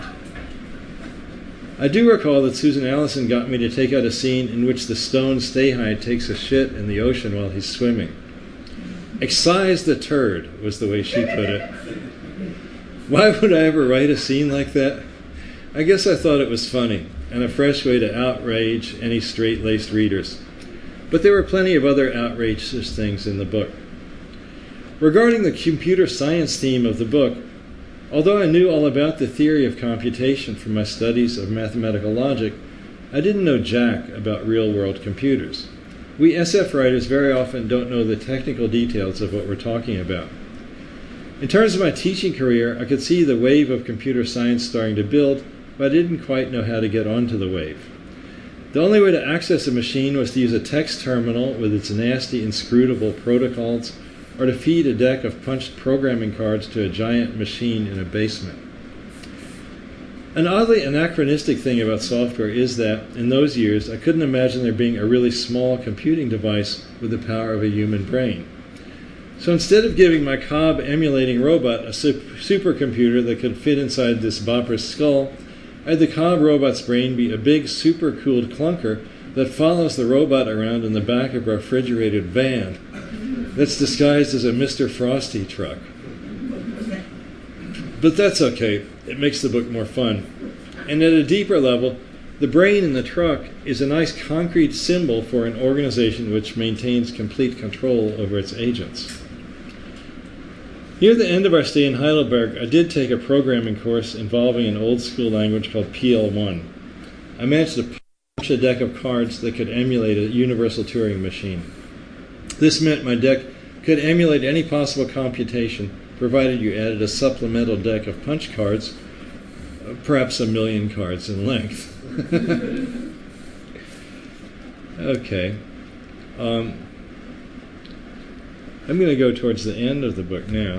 I do recall that Susan Allison got me to take out a scene in which the stone Stay High takes a shit in the ocean while he's swimming. Excise the turd, was the way she put it. Why would I ever write a scene like that? I guess I thought it was funny, and a fresh way to outrage any straight-laced readers. But there were plenty of other outrageous things in the book. Regarding the computer science theme of the book, although I knew all about the theory of computation from my studies of mathematical logic, I didn't know jack about real-world computers. We S F writers very often don't know the technical details of what we're talking about. In terms of my teaching career, I could see the wave of computer science starting to build, but I didn't quite know how to get onto the wave. The only way to access a machine was to use a text terminal with its nasty, inscrutable protocols, or to feed a deck of punched programming cards to a giant machine in a basement. An oddly anachronistic thing about software is that, in those years, I couldn't imagine there being a really small computing device with the power of a human brain. So instead of giving my Cobb emulating robot a supercomputer that could fit inside this bopper's skull, I had the Cobb robot's brain be a big super-cooled clunker that follows the robot around in the back of a refrigerated van that's disguised as a Mister Frosty truck. But that's okay. It makes the book more fun. And at a deeper level, the brain in the truck is a nice concrete symbol for an organization which maintains complete control over its agents. Near the end of our stay in Heidelberg, I did take a programming course involving an old-school language called P L one. I managed to punch a deck of cards that could emulate a universal Turing machine. This meant my deck could emulate any possible computation, provided you added a supplemental deck of punch cards, perhaps a million cards in length. Okay. Um, I'm going to go towards the end of the book now.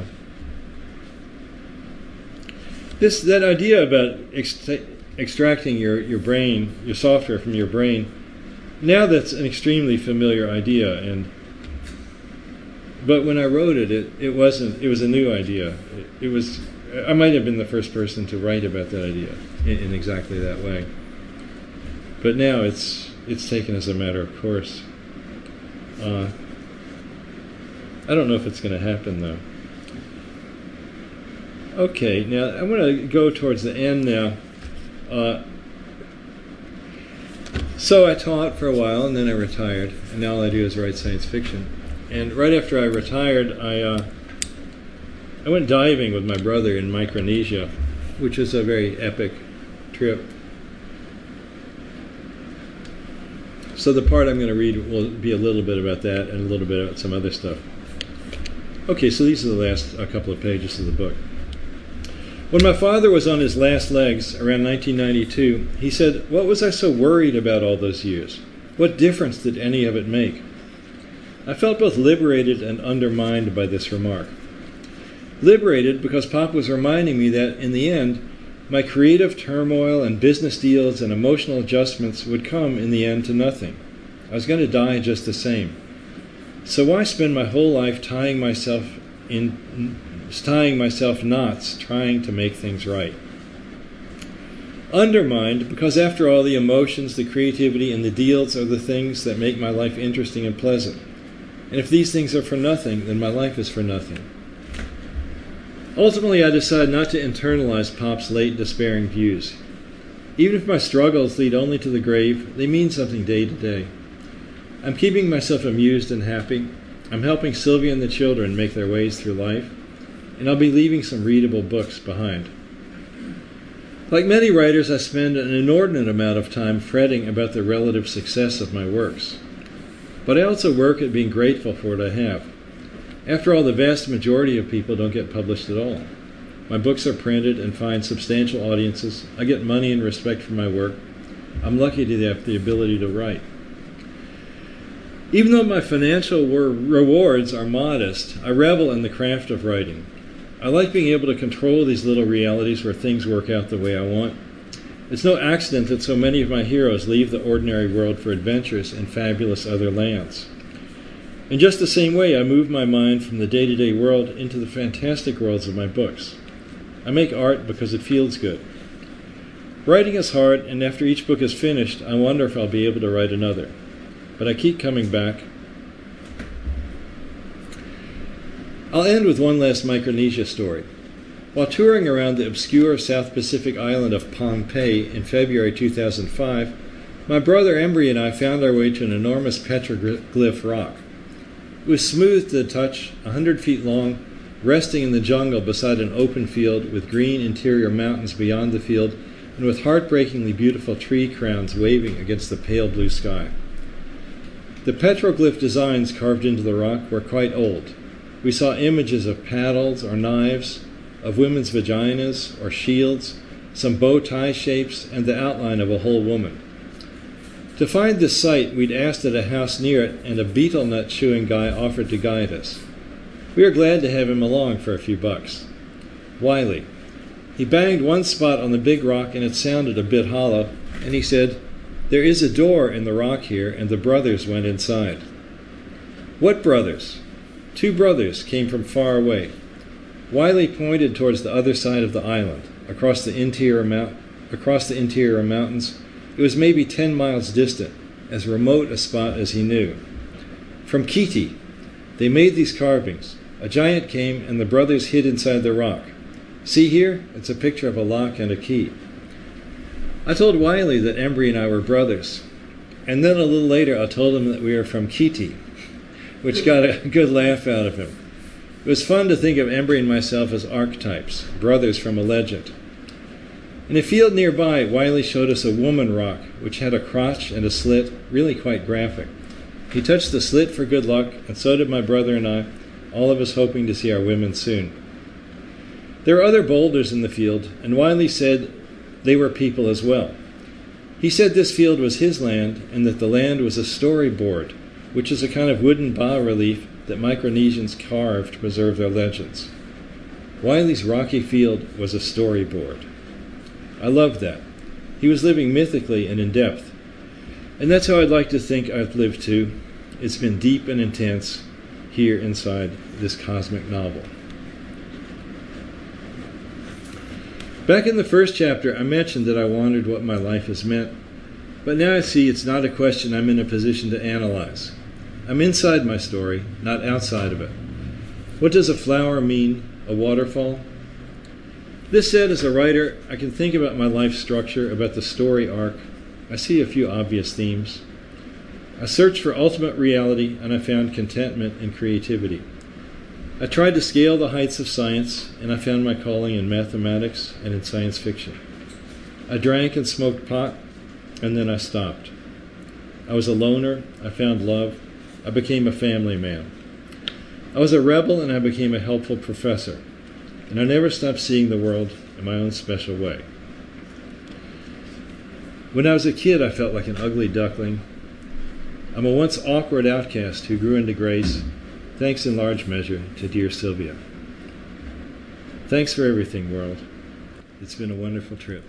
This that idea about ex- extracting your, your brain, your software from your brain, now that's an extremely familiar idea, and but when I wrote it, it, it wasn't. It was a new idea. It, it was. I might have been the first person to write about that idea in, in exactly that way. But now it's it's taken as a matter of course. Uh, I don't know if it's going to happen though. Okay, now I'm going to go towards the end now. Uh, so I taught for a while, and then I retired, and now all I do is write science fiction. And right after I retired, I uh, I went diving with my brother in Micronesia, which is a very epic trip. So the part I'm going to read will be a little bit about that and a little bit about some other stuff. Okay, so these are the last uh, couple of pages of the book. When my father was on his last legs around nineteen ninety-two, he said, "What was I so worried about all those years? What difference did any of it make?" I felt both liberated and undermined by this remark. Liberated because Pop was reminding me that, in the end, my creative turmoil and business deals and emotional adjustments would come, in the end, to nothing. I was going to die just the same. So why spend my whole life tying myself in, tying myself knots, trying to make things right? Undermined because, after all, the emotions, the creativity, and the deals are the things that make my life interesting and pleasant. And if these things are for nothing, then my life is for nothing. Ultimately, I decided not to internalize Pop's late despairing views. Even if my struggles lead only to the grave, they mean something day to day. I'm keeping myself amused and happy. I'm helping Sylvia and the children make their ways through life. And I'll be leaving some readable books behind. Like many writers, I spend an inordinate amount of time fretting about the relative success of my works. But I also work at being grateful for what I have. After all, the vast majority of people don't get published at all. My books are printed and find substantial audiences. I get money and respect for my work. I'm lucky to have the ability to write. Even though my financial rewards are modest, I revel in the craft of writing. I like being able to control these little realities where things work out the way I want. It's no accident that so many of my heroes leave the ordinary world for adventures in fabulous other lands. In just the same way, I move my mind from the day-to-day world into the fantastic worlds of my books. I make art because it feels good. Writing is hard, and after each book is finished, I wonder if I'll be able to write another. But I keep coming back. I'll end with one last Micronesia story. While touring around the obscure South Pacific island of Pohnpei in February two thousand five, my brother Embry and I found our way to an enormous petroglyph rock. It was smooth to the touch, a hundred feet long, resting in the jungle beside an open field with green interior mountains beyond the field and with heartbreakingly beautiful tree crowns waving against the pale blue sky. The petroglyph designs carved into the rock were quite old. We saw images of paddles or knives, of women's vaginas or shields, some bow tie shapes, and the outline of a whole woman. To find this site, we'd asked at a house near it, and a betel nut chewing guy offered to guide us. We were glad to have him along for a few bucks. Wiley. He banged one spot on the big rock, and it sounded a bit hollow, and he said, "There is a door in the rock here, and the brothers went inside." What brothers? Two brothers came from far away. Wiley pointed towards the other side of the island, across the interior mount, across the interior mountains. It was maybe ten miles distant, as remote a spot as he knew. From Kiti, they made these carvings. A giant came, and the brothers hid inside the rock. See here? It's a picture of a lock and a key. I told Wiley that Embry and I were brothers, and then a little later I told him that we were from Kiti, which got a good laugh out of him. It was fun to think of Embry and myself as archetypes, brothers from a legend. In a field nearby, Wiley showed us a woman rock, which had a crotch and a slit, really quite graphic. He touched the slit for good luck, and so did my brother and I, all of us hoping to see our women soon. There were other boulders in the field, and Wiley said they were people as well. He said this field was his land, and that the land was a storyboard, which is a kind of wooden bas-relief that Micronesians carved to preserve their legends. Wiley's rocky field was a storyboard. I loved that. He was living mythically and in depth. And that's how I'd like to think I've lived too. It's been deep and intense here inside this cosmic novel. Back in the first chapter, I mentioned that I wondered what my life has meant. But now I see it's not a question I'm in a position to analyze. I'm inside my story, not outside of it. What does a flower mean? A waterfall? This said, as a writer, I can think about my life structure, about the story arc. I see a few obvious themes. I searched for ultimate reality, and I found contentment and creativity. I tried to scale the heights of science, and I found my calling in mathematics and in science fiction. I drank and smoked pot, and then I stopped. I was a loner. I found love. I became a family man. I was a rebel, and I became a helpful professor. And I never stopped seeing the world in my own special way. When I was a kid, I felt like an ugly duckling. I'm a once awkward outcast who grew into grace, thanks in large measure to dear Sylvia. Thanks for everything, world. It's been a wonderful trip.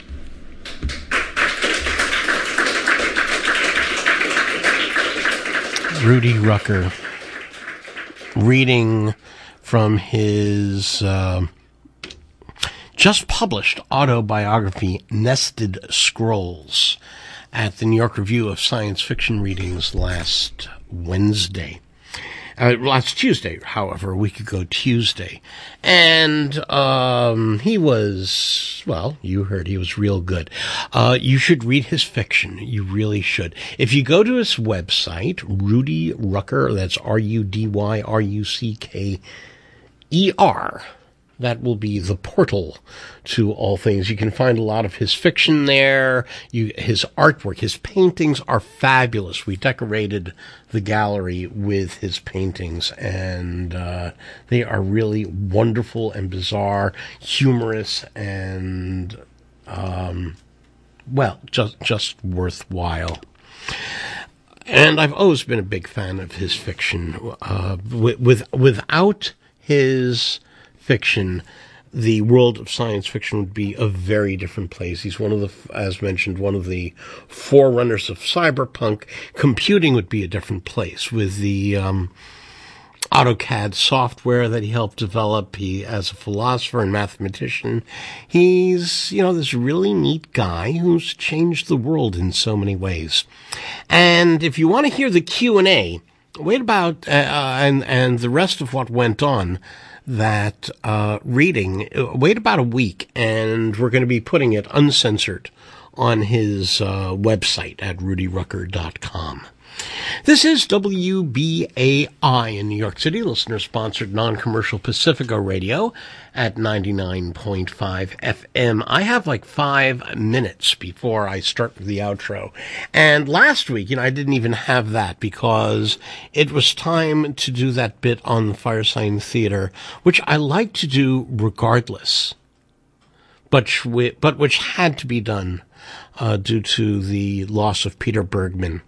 Rudy Rucker, reading from his uh, just published autobiography, Nested Scrolls, at the New York Review of Science Fiction Readings last Wednesday. Uh, last Tuesday, however, a week ago Tuesday. And um, he was, well, you heard he was real good. Uh, you should read his fiction. You really should. If you go to his website, Rudy Rucker, that's R U D Y R U C K E R, that will be the portal to all things. You can find a lot of his fiction there. You, his artwork, his paintings are fabulous. We decorated the gallery with his paintings, and uh, they are really wonderful and bizarre, humorous, and, um, well, just just worthwhile. And I've always been a big fan of his fiction. Uh, with, with without his fiction, the world of science fiction would be a very different place. He's one of the, as mentioned, one of the forerunners of cyberpunk. Computing would be a different place with the um, AutoCAD software that he helped develop. He, as a philosopher and mathematician, he's, you know, this really neat guy who's changed the world in so many ways. And if you want to hear the Q and A, wait about, uh, and, and the rest of what went on, that uh, reading, wait about a week, and we're going to be putting it uncensored on his uh, website at rudy rucker dot com. This is W B A I in New York City, listener-sponsored non-commercial Pacifica Radio at ninety-nine point five F M. I have like five minutes before I start with the outro. And last week, you know, I didn't even have that because it was time to do that bit on the Firesign Theater, which I like to do regardless, but, but which had to be done uh, due to the loss of Peter Bergman.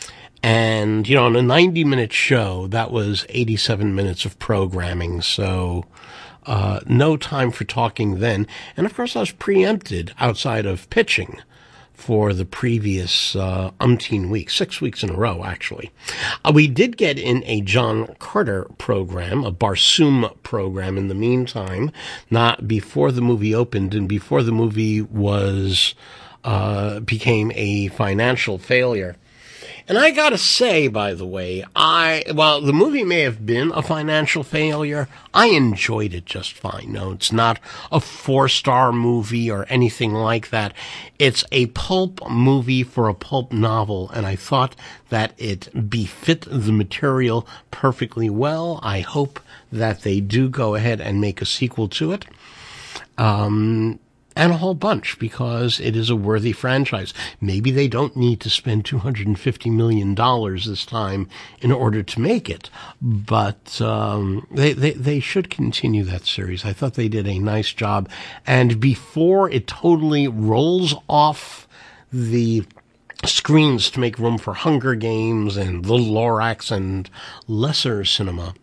And, you know, on a ninety-minute show, that was eighty-seven minutes of programming, so uh, no time for talking then. And, of course, I was preempted outside of pitching for the previous uh, umpteen weeks, six weeks in a row, actually. Uh, we did get in a John Carter program, a Barsoom program in the meantime, not before the movie opened and before the movie was uh, became a financial failure. And I gotta say, by the way, I, while the movie may have been a financial failure, I enjoyed it just fine. No, it's not a four-star movie or anything like that. It's a pulp movie for a pulp novel, and I thought that it befit the material perfectly well. I hope that they do go ahead and make a sequel to it. Um... And a whole bunch, because it is a worthy franchise. Maybe they don't need to spend two hundred fifty million dollars this time in order to make it, but um, they, they, they should continue that series. I thought they did a nice job. And before it totally rolls off the screens to make room for Hunger Games and Little Lorax and lesser cinema,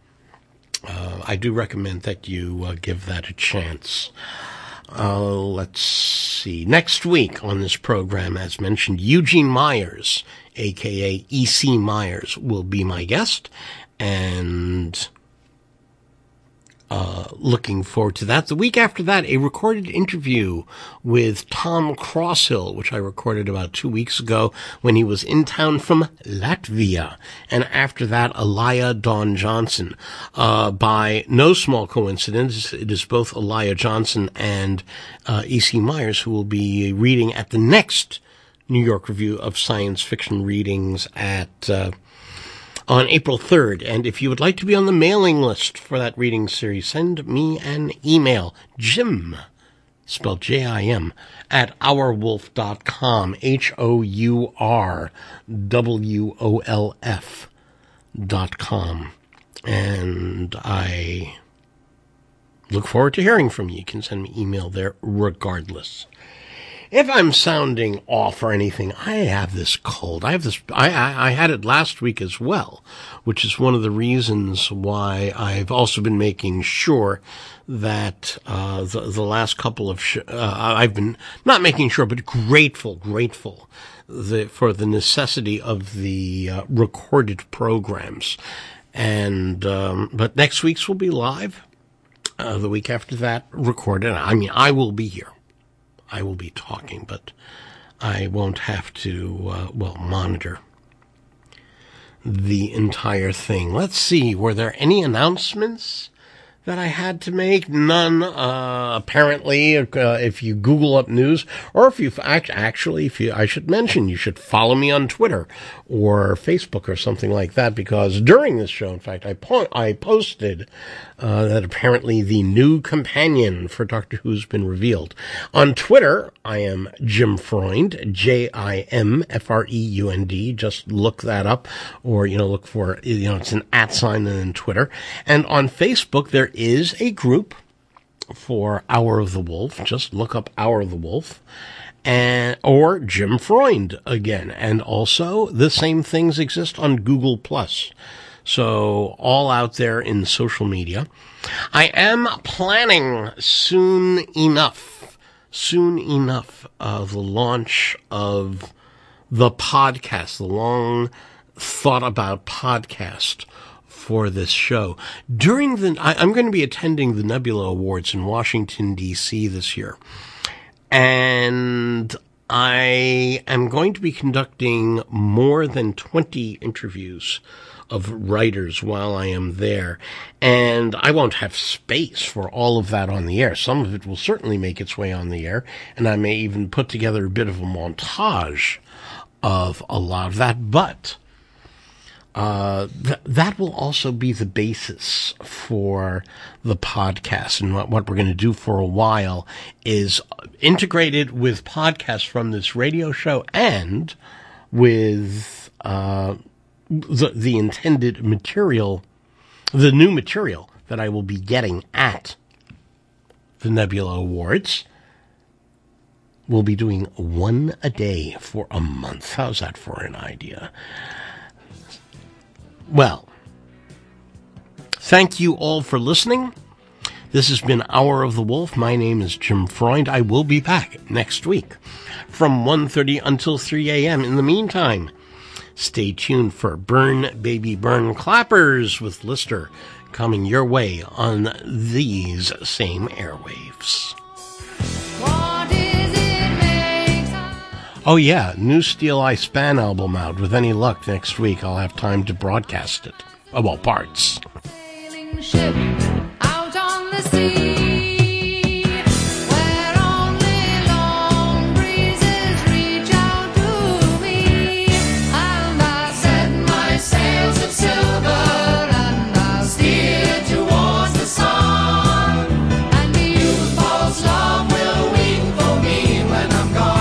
uh, I do recommend that you uh, give that a chance. Uh, let's see. Next week on this program, as mentioned, Eugene Myers, a k a. E C. Myers, will be my guest, and uh, looking forward to that. The week after that, a recorded interview with Tom Crosshill, which I recorded about two weeks ago when he was in town from Latvia. And after that, Elia Dawn Johnson. Uh, by no small coincidence, it is both Elia Johnson and uh, E C. Myers who will be reading at the next New York Review of Science Fiction Readings at uh, on April third. And if you would like to be on the mailing list for that reading series, send me an email, Jim, spelled J I M, at hourwolf dot com, H O U R W O L F dot com. And I look forward to hearing from you. You can send me email there regardless. If I'm sounding off or anything, I have this cold. I have this. I, I, I had it last week as well, which is one of the reasons why I've also been making sure that uh, the, the last couple of sh- uh, I've been not making sure, but grateful, grateful the, for the necessity of the uh, recorded programs. And um, but next week's will be live. Uh, the week after that, recorded. I mean, I will be here. I will be talking, but I won't have to, uh, well, monitor the entire thing. Let's see, were there any announcements that I had to make? None, uh, apparently, uh, if you Google up news, or if you act, actually, if you, I should mention, you should follow me on Twitter or Facebook or something like that, because during this show, in fact, I, po- I posted uh, that apparently the new companion for Doctor Who's been revealed. On Twitter, I am Jim Freund, J I M F R E U N D. Just look that up, or, you know, look for, you know, it's an at sign in Twitter. And on Facebook, there is a group for Hour of the Wolf. Just look up Hour of the Wolf. and or Jim Freund again. And also, the same things exist on Google Plus. So, all out there in social media. I am planning soon enough, soon enough, uh, the launch of the podcast, the long thought about podcast for this show. During the, I, I'm going to be attending the Nebula Awards in Washington, D C this year. And I am going to be conducting more than twenty interviews of writers while I am there. And I won't have space for all of that on the air. Some of it will certainly make its way on the air. And I may even put together a bit of a montage of a lot of that. But uh, th- that will also be the basis for the podcast. And what, what we're going to do for a while is integrate it with podcasts from this radio show and with uh, the, the intended material, the new material that I will be getting at the Nebula Awards. We'll be doing one a day for a month. How's that for an idea? Well, thank you all for listening. This has been Hour of the Wolf. My name is Jim Freund. I will be back next week from one thirty until three a.m. In the meantime, stay tuned for Burn Baby Burn Clappers with Lister coming your way on these same airwaves. Oh yeah, new Steel Eye Span album out. With any luck, next week I'll have time to broadcast it. Oh, well, parts. Sailing ship out on the sea, where only long breezes reach out to me. And I set my sails of silver, and I'll steer towards the sun. And the youthful love will weep for me when I'm gone.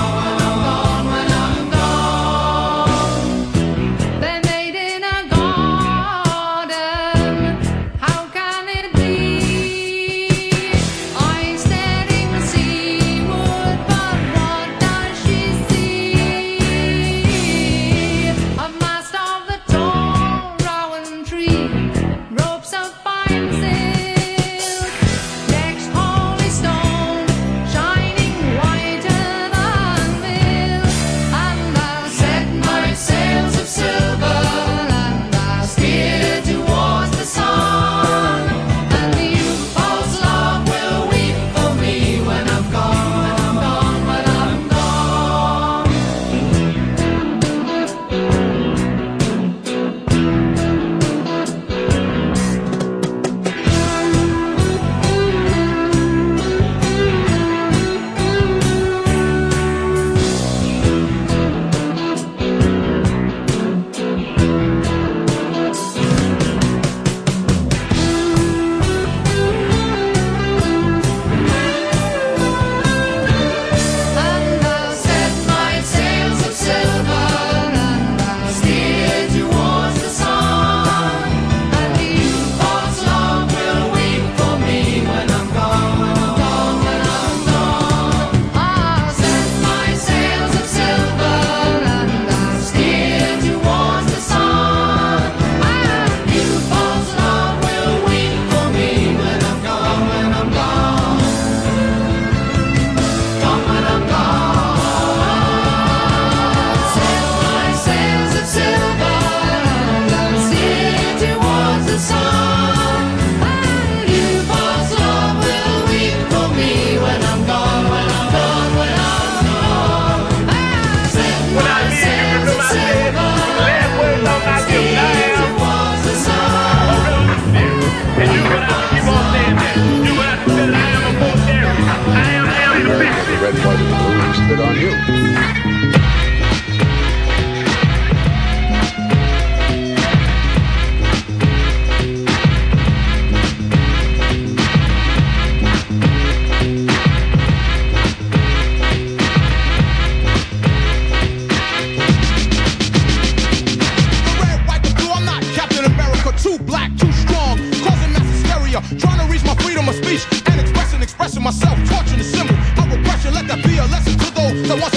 Myself, torturing the symbol of oppression, let that be a lesson to those that want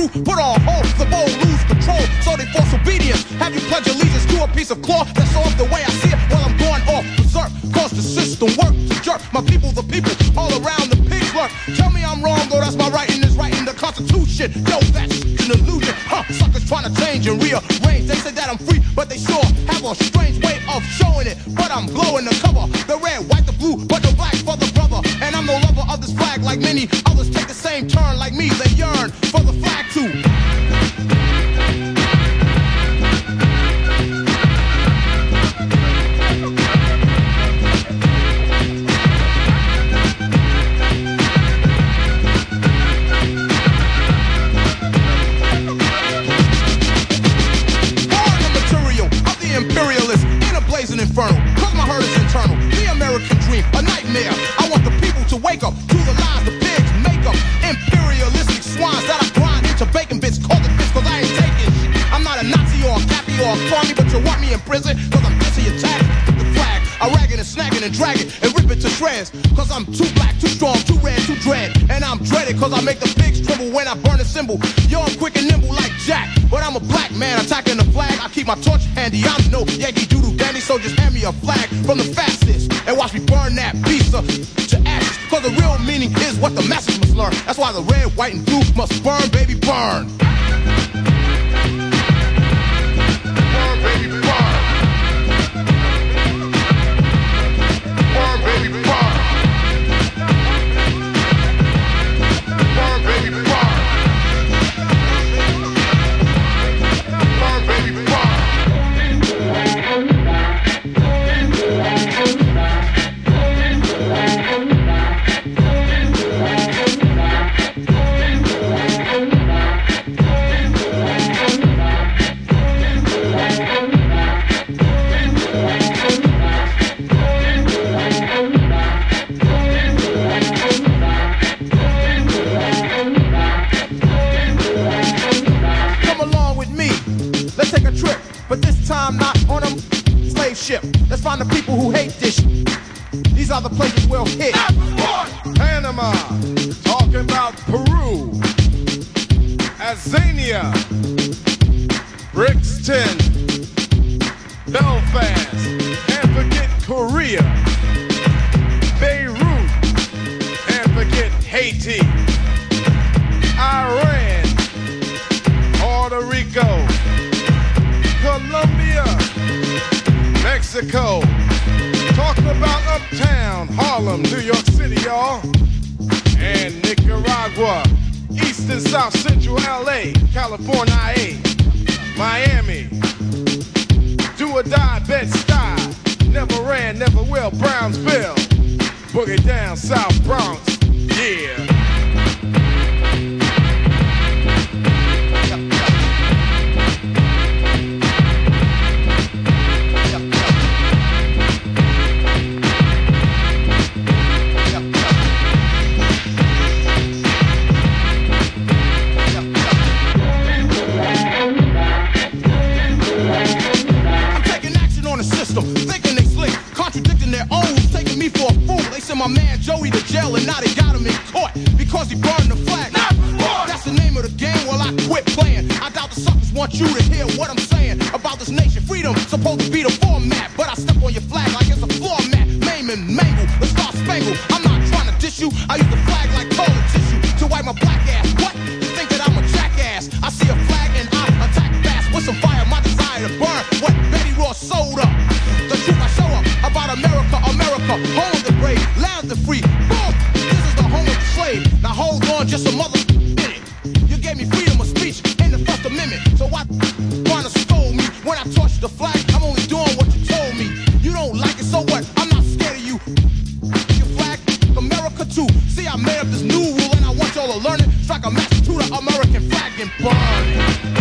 put on hold. The bold lose control, so they force obedience. Have you pledge allegiance to a piece of cloth that's off the way I see it while I'm going off berserk? Cause the system work to jerk my people, the people all around the pig clerk. Tell me I'm wrong, though that's my writing is writing the Constitution. Yo, that's an illusion. Huh, suckers trying to change and rearrange. They say that I'm free, but they sure have a strange way of showing it. But I'm blowing the cover, the red, white, the blue, but the black for the brother. And I'm no lover of this flag like many others take the same turn like me. They yearn for the flag too. Imperialist in a blazing inferno, cause my hurt is internal. The American dream, a nightmare. I want the people to wake up to the lies the pigs make up. Imperialistic swines that I grind into bacon bits. Call it bits cause I ain't taking shit. I'm not a Nazi or a Cappy or a crummy, but you want me in prison cause I'm busy attacking the flag. I ragging and snagging and dragging and rip it to shreds. Cause I'm too black, too strong, too red, too dread. And I'm dreaded cause I make the pigs tremble when I burn a symbol. Yo, I'm quick and nimble like Jack, but I'm a black man attacking the flag. I keep my torch handy, I'm no Yankee Doodle Dandy, so just hand me a flag from the fastest and watch me burn that beast uh, to ashes. Cause the real meaning is what the message must learn. That's why the red, white, and blue must burn, baby, burn. Burn, baby, burn. Burn, baby, burn. Burn, baby, burn. Burn, baby, burn. But this time not on a slave ship. Let's find the people who hate this shit. These are the places we'll hit. Panama, talking about Peru, Azania, Brixton, Belfast, can't forget Korea, Beirut, can't forget Haiti, Iran, Puerto Rico, Colombia, Mexico, talking about Uptown, Harlem, New York City, y'all, and Nicaragua, East and South Central L A, California, Miami, do or die, Bed-Stuy, never ran, never will, Brownsville, boogie down, South Bronx, yeah. Thinking they slick, contradicting their own, taking me for a fool. They sent my man Joey to jail and now they got him in court because he burned the flag. That's the name of the game. Well, I quit playing. I doubt the suckers want you to hear what I'm saying about this nation. Freedom supposed to be the format, but I step on your flag like it's a floor mat. Maim and mangle, the star spangled. I'm not trying to diss you. I use the flag like toilet tissue to wipe my black ass. What? You think that I'm a jackass? I see a flag and I attack fast with some fire. My desire to burn what Betty Ross sold up. The truth I show up about America, America, home of the brave, land of the free. Boom! This is the home of the slave. Now hold on just a mother minute. You gave me freedom of speech in the First Amendment. So why trying to stole me when I torched the flag? I'm only doing what you told me. You don't like it, so what? I'm not scared of you. Your flag, America too. See, I made up this new rule and I want y'all to learn it. Strike a match to the American flag and burn it.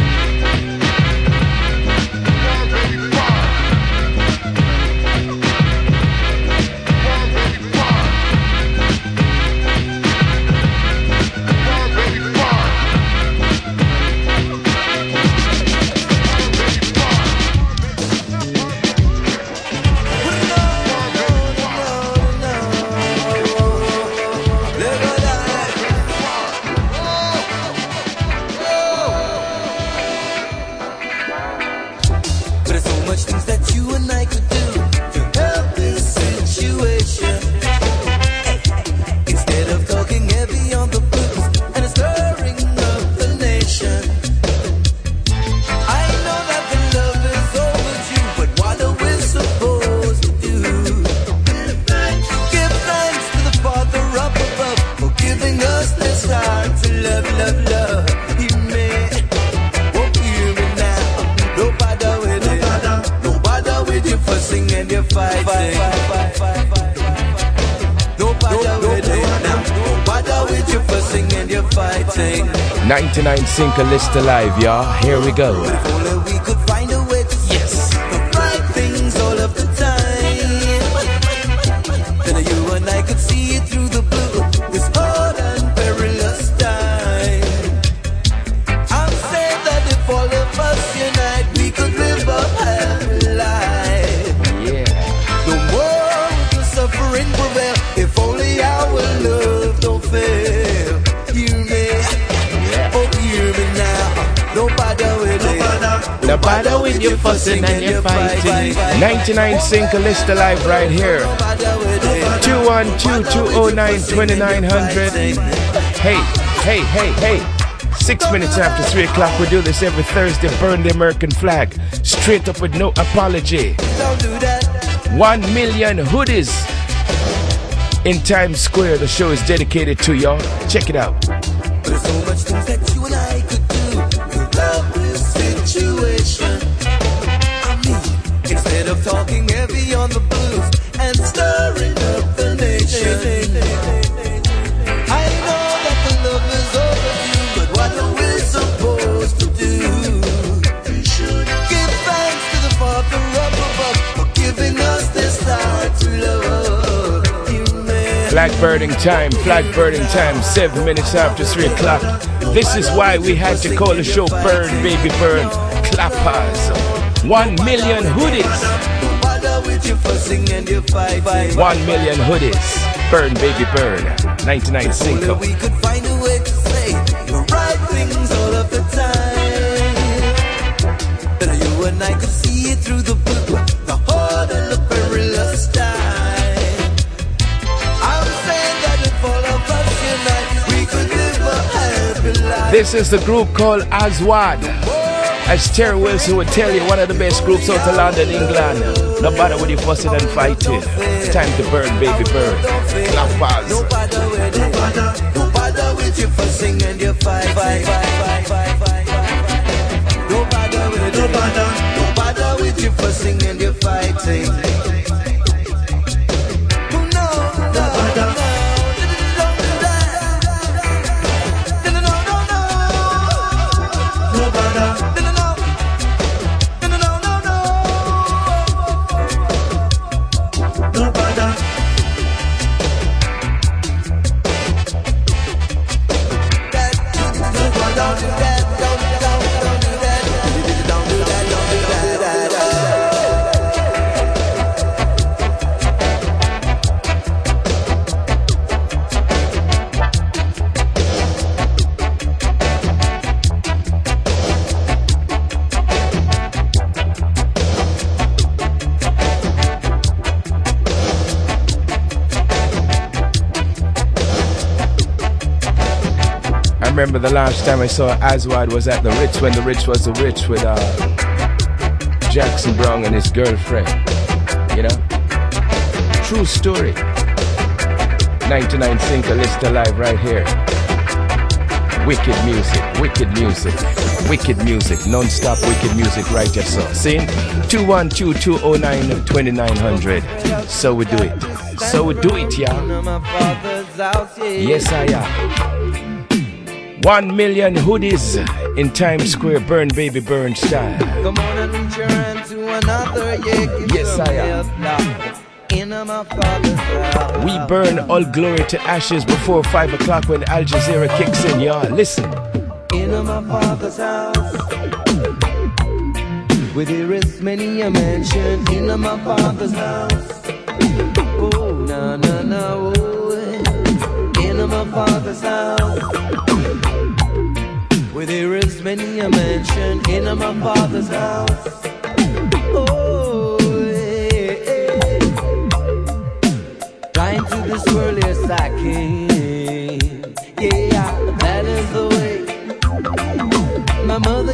fighting. ninety-nine Sinker list alive, y'all. Here we go. If only we could find a way to Yes. the right things all of the time. Then you and I could see it through the blue, this hard and perilous time. I'm saying that if all of us unite, we could live a happy life. Yeah. No more will the suffering prevail. If only our love don't fail. Hear me, oh hear me now. Don't bother with it. No bother with your fussing and your fighting. ninety-nine Sinker list alive right here. two one two, two oh nine, two nine hundred. Hey, hey, hey, hey. Six minutes after three o'clock, we do this every Thursday. Burn the American flag. Straight up with no apology. Don't do that. One million hoodies in Times Square. The show is dedicated to y'all. Check it out. There's so much things that you and I could do to love this situation. I mean, instead of talking heavy on the blues and stirring up the nation. I know that the love is overdue, but what are we supposed to do? Give thanks to the Father up above for giving us this heart to love. Amen. Flag burning time, flag burning time, seven minutes after three o'clock. This is why we had to call the show Burn, Baby Burn. Clappers. One million hoodies. Don't bother with your fussing and your fighting. One million hoodies. Burn, baby, burn. ninety-nine Only Sinker. we could find a way to say the right things all of the time. Then you and I could see it through the blue, the hard and the perilous time. I'm saying that if all of us unite, we could live a happy life. This is the group called Aswad. As Terry Wilson would tell you, one of the best groups out of London, England. No matter what you fussing and fighting. It's time to burn, baby, burn. Clappers. No bother with it. No bother with your fussing and your fight. fight, fight, fight, fight, fight, fight. No bother with it. No bother. No bother with your fussing and your fighting. No, no, no, no. Don't do that. No, no, no, no. No bother. No, no, no. No, no, no, no. No bother. I remember the last time I saw Aswad was at the Ritz, when the Ritz was the Ritz, with uh, Jackson Brown and his girlfriend. You know? True story. ninety-nine Sinker list alive right here. Wicked music, wicked music, wicked music, non-stop wicked music right here. So, see? two one two, two oh nine, two nine hundred. So we do it. So we do it, y'all. Yes, I am. One million hoodies in Times Square, burn, baby, burn style. Come on and reach your hand to another, yeah. Yes, I am. In my father's house. We burn all glory to ashes before five o'clock when Al Jazeera kicks in, y'all. Listen. In my father's house, where there is many a mansion. In my father's house, oh no no no. In my father's house, where there is many a mansion. In my father's house, oh yeah, yeah. Flying through this world as I can. Yeah, that is the way my mother